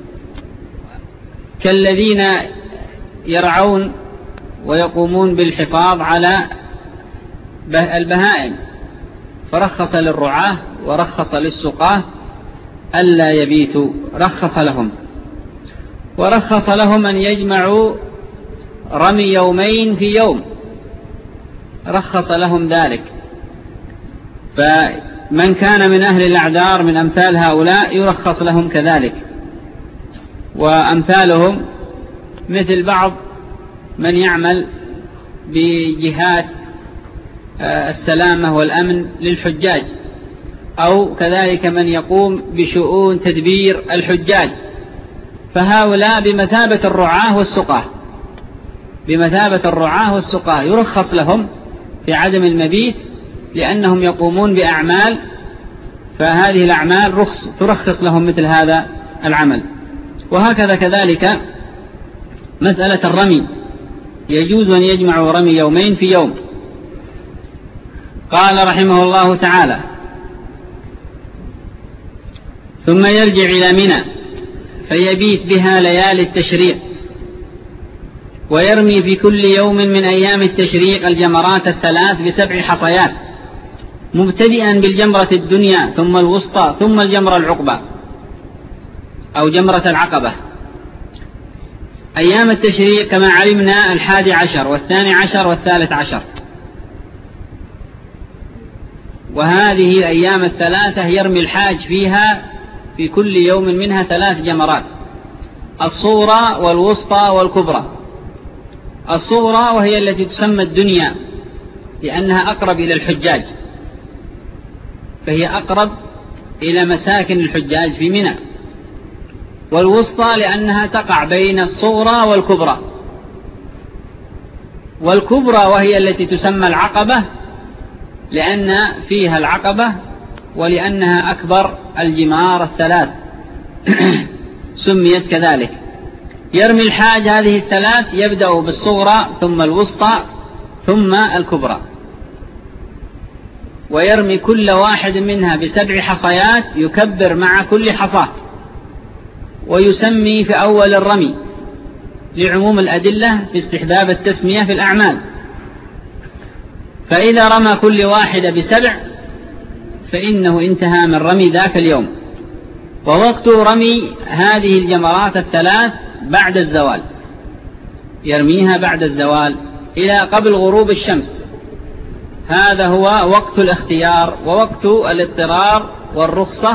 كالذين يرعون ويقومون بالحفاظ على البهائم، فرخص للرعاة ورخص للسقاة ألا يبيتوا، رخص لهم. ورخص لهم أن يجمعوا رمي يومين في يوم، رخص لهم ذلك. فمن كان من أهل الأعذار من أمثال هؤلاء يرخص لهم كذلك. وأمثالهم مثل بعض من يعمل بجهات السلامة والأمن للحجاج، أو كذلك من يقوم بشؤون تدبير الحجاج، فهؤلاء بمثابة الرعاة والسقاة، بمثابة الرعاة والسقاة يرخص لهم في عدم المبيت لأنهم يقومون بأعمال، فهذه الأعمال رخص ترخص لهم مثل هذا العمل. وهكذا كذلك مسألة الرمي، يجوز أن يجمعوا رمي يومين في يوم. قال رحمه الله تعالى: ثم يرجع إلى منى فيبيت بها ليالي التشريق، ويرمي في كل يوم من أيام التشريق الجمرات الثلاث بسبع حصيات، مبتدئا بالجمرة الدنيا ثم الوسطى ثم الجمرة العقبة أو جمرة العقبة. أيام التشريق كما علمنا الحادي عشر والثاني عشر والثالث عشر، وهذه الأيام الثلاثة يرمي الحاج فيها في كل يوم منها ثلاث جمرات، الصغرى والوسطى والكبرى. الصغرى وهي التي تسمى الدنيا لأنها أقرب إلى الحجاج، فهي أقرب إلى مساكن الحجاج في منى. والوسطى لأنها تقع بين الصغرى والكبرى. والكبرى وهي التي تسمى العقبة لأن فيها العقبة ولأنها أكبر الجمار الثلاث سميت كذلك. يرمي الحاج هذه الثلاث يبدأ بالصغرى ثم الوسطى ثم الكبرى، ويرمي كل واحد منها بسبع حصيات يكبر مع كل حصاة، ويسمي في أول الرمي لعموم الأدلة في استحباب التسمية في الأعمال. فإذا رمى كل واحد بسبع فإنه انتهى من رمي ذاك اليوم. ووقت رمي هذه الجمرات الثلاث بعد الزوال، يرميها بعد الزوال إلى قبل غروب الشمس. هذا هو وقت الاختيار ووقت الاضطرار والرخصة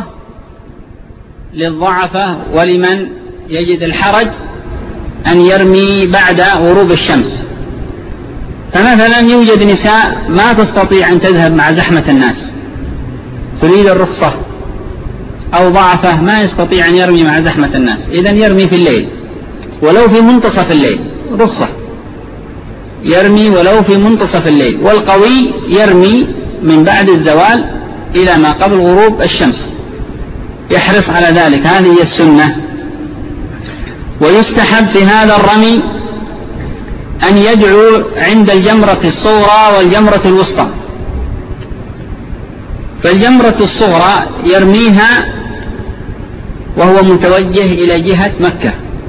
للضعفة ولمن يجد الحرج أن يرمي بعد غروب الشمس. فمثلا يوجد نساء ما تستطيع أن تذهب مع زحمة الناس تريد الرخصة، أو ضعفة ما يستطيع أن يرمي مع زحمة الناس، إذن يرمي في الليل ولو في منتصف الليل، رخصة يرمي ولو في منتصف الليل. والقوي يرمي من بعد الزوال إلى ما قبل غروب الشمس، يحرص على ذلك، هذه هي السنة. ويستحب في هذا الرمي أن يدعو عند الجمرة الصغرى والجمرة الوسطى. فالجمرة الصغرى يرميها وهو متوجه إلى جهة مكة،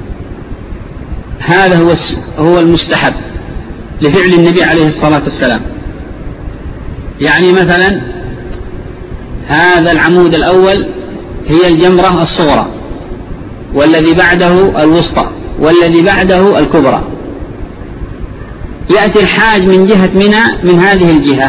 هذا هو هو المستحب لفعل النبي عليه الصلاة والسلام. يعني مثلا هذا العمود الأول هي الجمرة الصغرى، والذي بعده الوسطى، والذي بعده الكبرى. يأتي الحاج من جهة منى من هذه الجهة،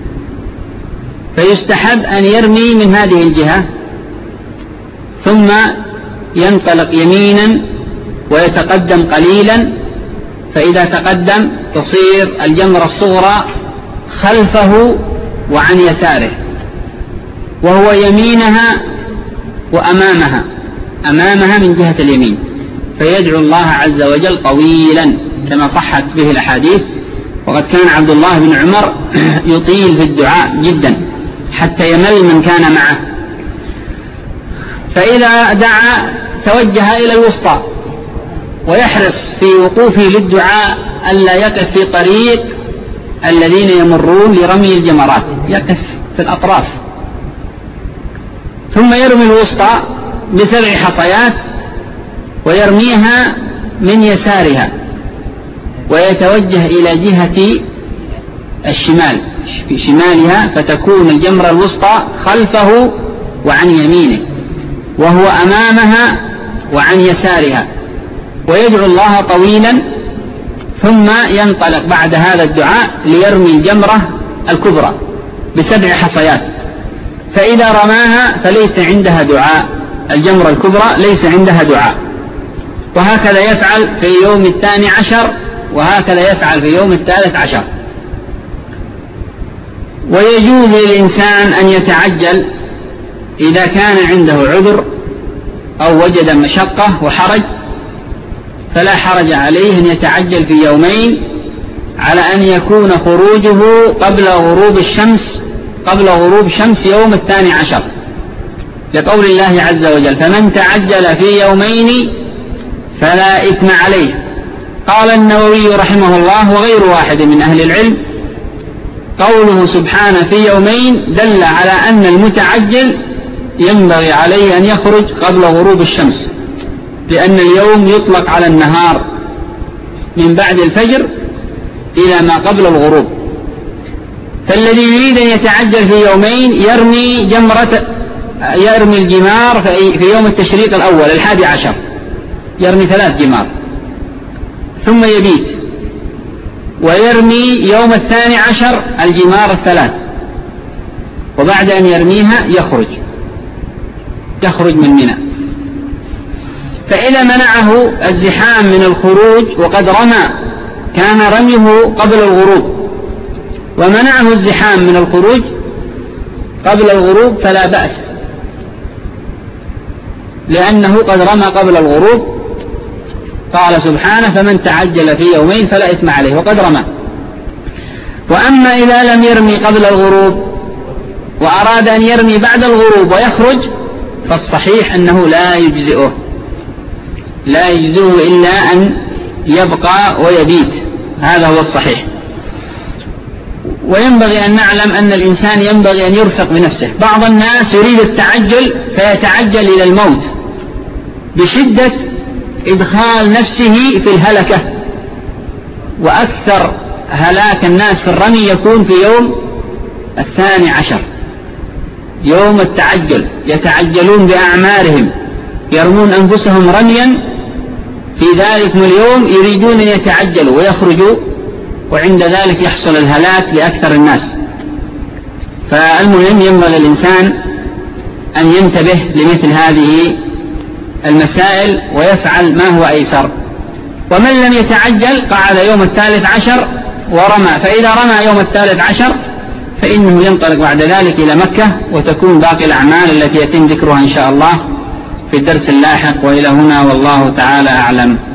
فيستحب أن يرمي من هذه الجهة ثم ينطلق يمينا ويتقدم قليلا، فإذا تقدم تصير الجمرة الصغرى خلفه وعن يساره، وهو يمينها وأمامها، أمامها من جهة اليمين، فيدعو الله عز وجل طويلا كما صحت به الأحاديث. وقد كان عبد الله بن عمر يطيل في الدعاء جدا حتى يمل من كان معه. فإذا دعا توجه إلى الوسطى، ويحرص في وقوفه للدعاء ألا يقف في طريق الذين يمرون لرمي الجمرات، يقف في الأطراف. ثم يرمي الوسطى بسبع حصيات ويرميها من يسارها، ويتوجه إلى جهة الشمال في شمالها، فتكون الجمرة الوسطى خلفه وعن يمينه، وهو أمامها وعن يسارها، ويدعو الله طويلا. ثم ينطلق بعد هذا الدعاء ليرمي الجمرة الكبرى بسبع حصيات. فإذا رماها فليس عندها دعاء، الجمرة الكبرى ليس عندها دعاء. وهكذا يفعل في يوم الثاني عشر، وهكذا يفعل في يوم الثالث عشر. ويجوز للإنسان أن يتعجل إذا كان عنده عذر أو وجد مشقة وحرج، فلا حرج عليه أن يتعجل في يومين، على أن يكون خروجه قبل غروب الشمس قبل غروب شمس يوم الثاني عشر، لقول الله عز وجل: فمن تعجل في يومين فلا إثم عليه. قال النووي رحمه الله وغير واحد من أهل العلم: قوله سبحانه في يومين دل على أن المتعجل ينبغي عليه أن يخرج قبل غروب الشمس، لأن اليوم يطلق على النهار من بعد الفجر إلى ما قبل الغروب. فالذي يريد أن يتعجل في يومين يرمي جمرة يرمي الجمار في يوم التشريق الأول الحادي عشر، يرمي ثلاث جمار ثم يبيت، ويرمي يوم الثاني عشر الجمار الثلاث، وبعد أن يرميها يخرج يخرج من منى. فإذا منعه الزحام من الخروج وقد رمى كان رميه قبل الغروب، ومنعه الزحام من الخروج قبل الغروب فلا بأس، لأنه قد رمى قبل الغروب. قال سبحانه: فمن تعجل في يومين فلا إثم عليه، وقد رمى. وأما إذا لم يرمي قبل الغروب وأراد أن يرمي بعد الغروب ويخرج، فالصحيح أنه لا يجزئه لا يجزئه إلا أن يبقى ويبيت، هذا هو الصحيح. وينبغي أن نعلم أن الإنسان ينبغي أن يرفق بنفسه. بعض الناس يريد التعجل فيتعجل إلى الموت بشدة إدخال نفسه في الهلكة، وأكثر هلاك الناس في الرمي يكون في يوم الثاني عشر، يوم التعجل، يتعجلون بأعمارهم، يرمون أنفسهم رميا في ذلك اليوم، يريدون أن يتعجلوا ويخرجوا، وعند ذلك يحصل الهلاك لأكثر الناس. فالمهم ينبغي الإنسان أن ينتبه لمثل هذه المسائل ويفعل ما هو أيسر. ومن لم يتعجل قعد يوم الثالث عشر ورمى، فإذا رمى يوم الثالث عشر فإنه ينطلق بعد ذلك إلى مكة، وتكون باقي الأعمال التي يتم ذكرها إن شاء الله في الدرس اللاحق. وإلى هنا والله تعالى أعلم.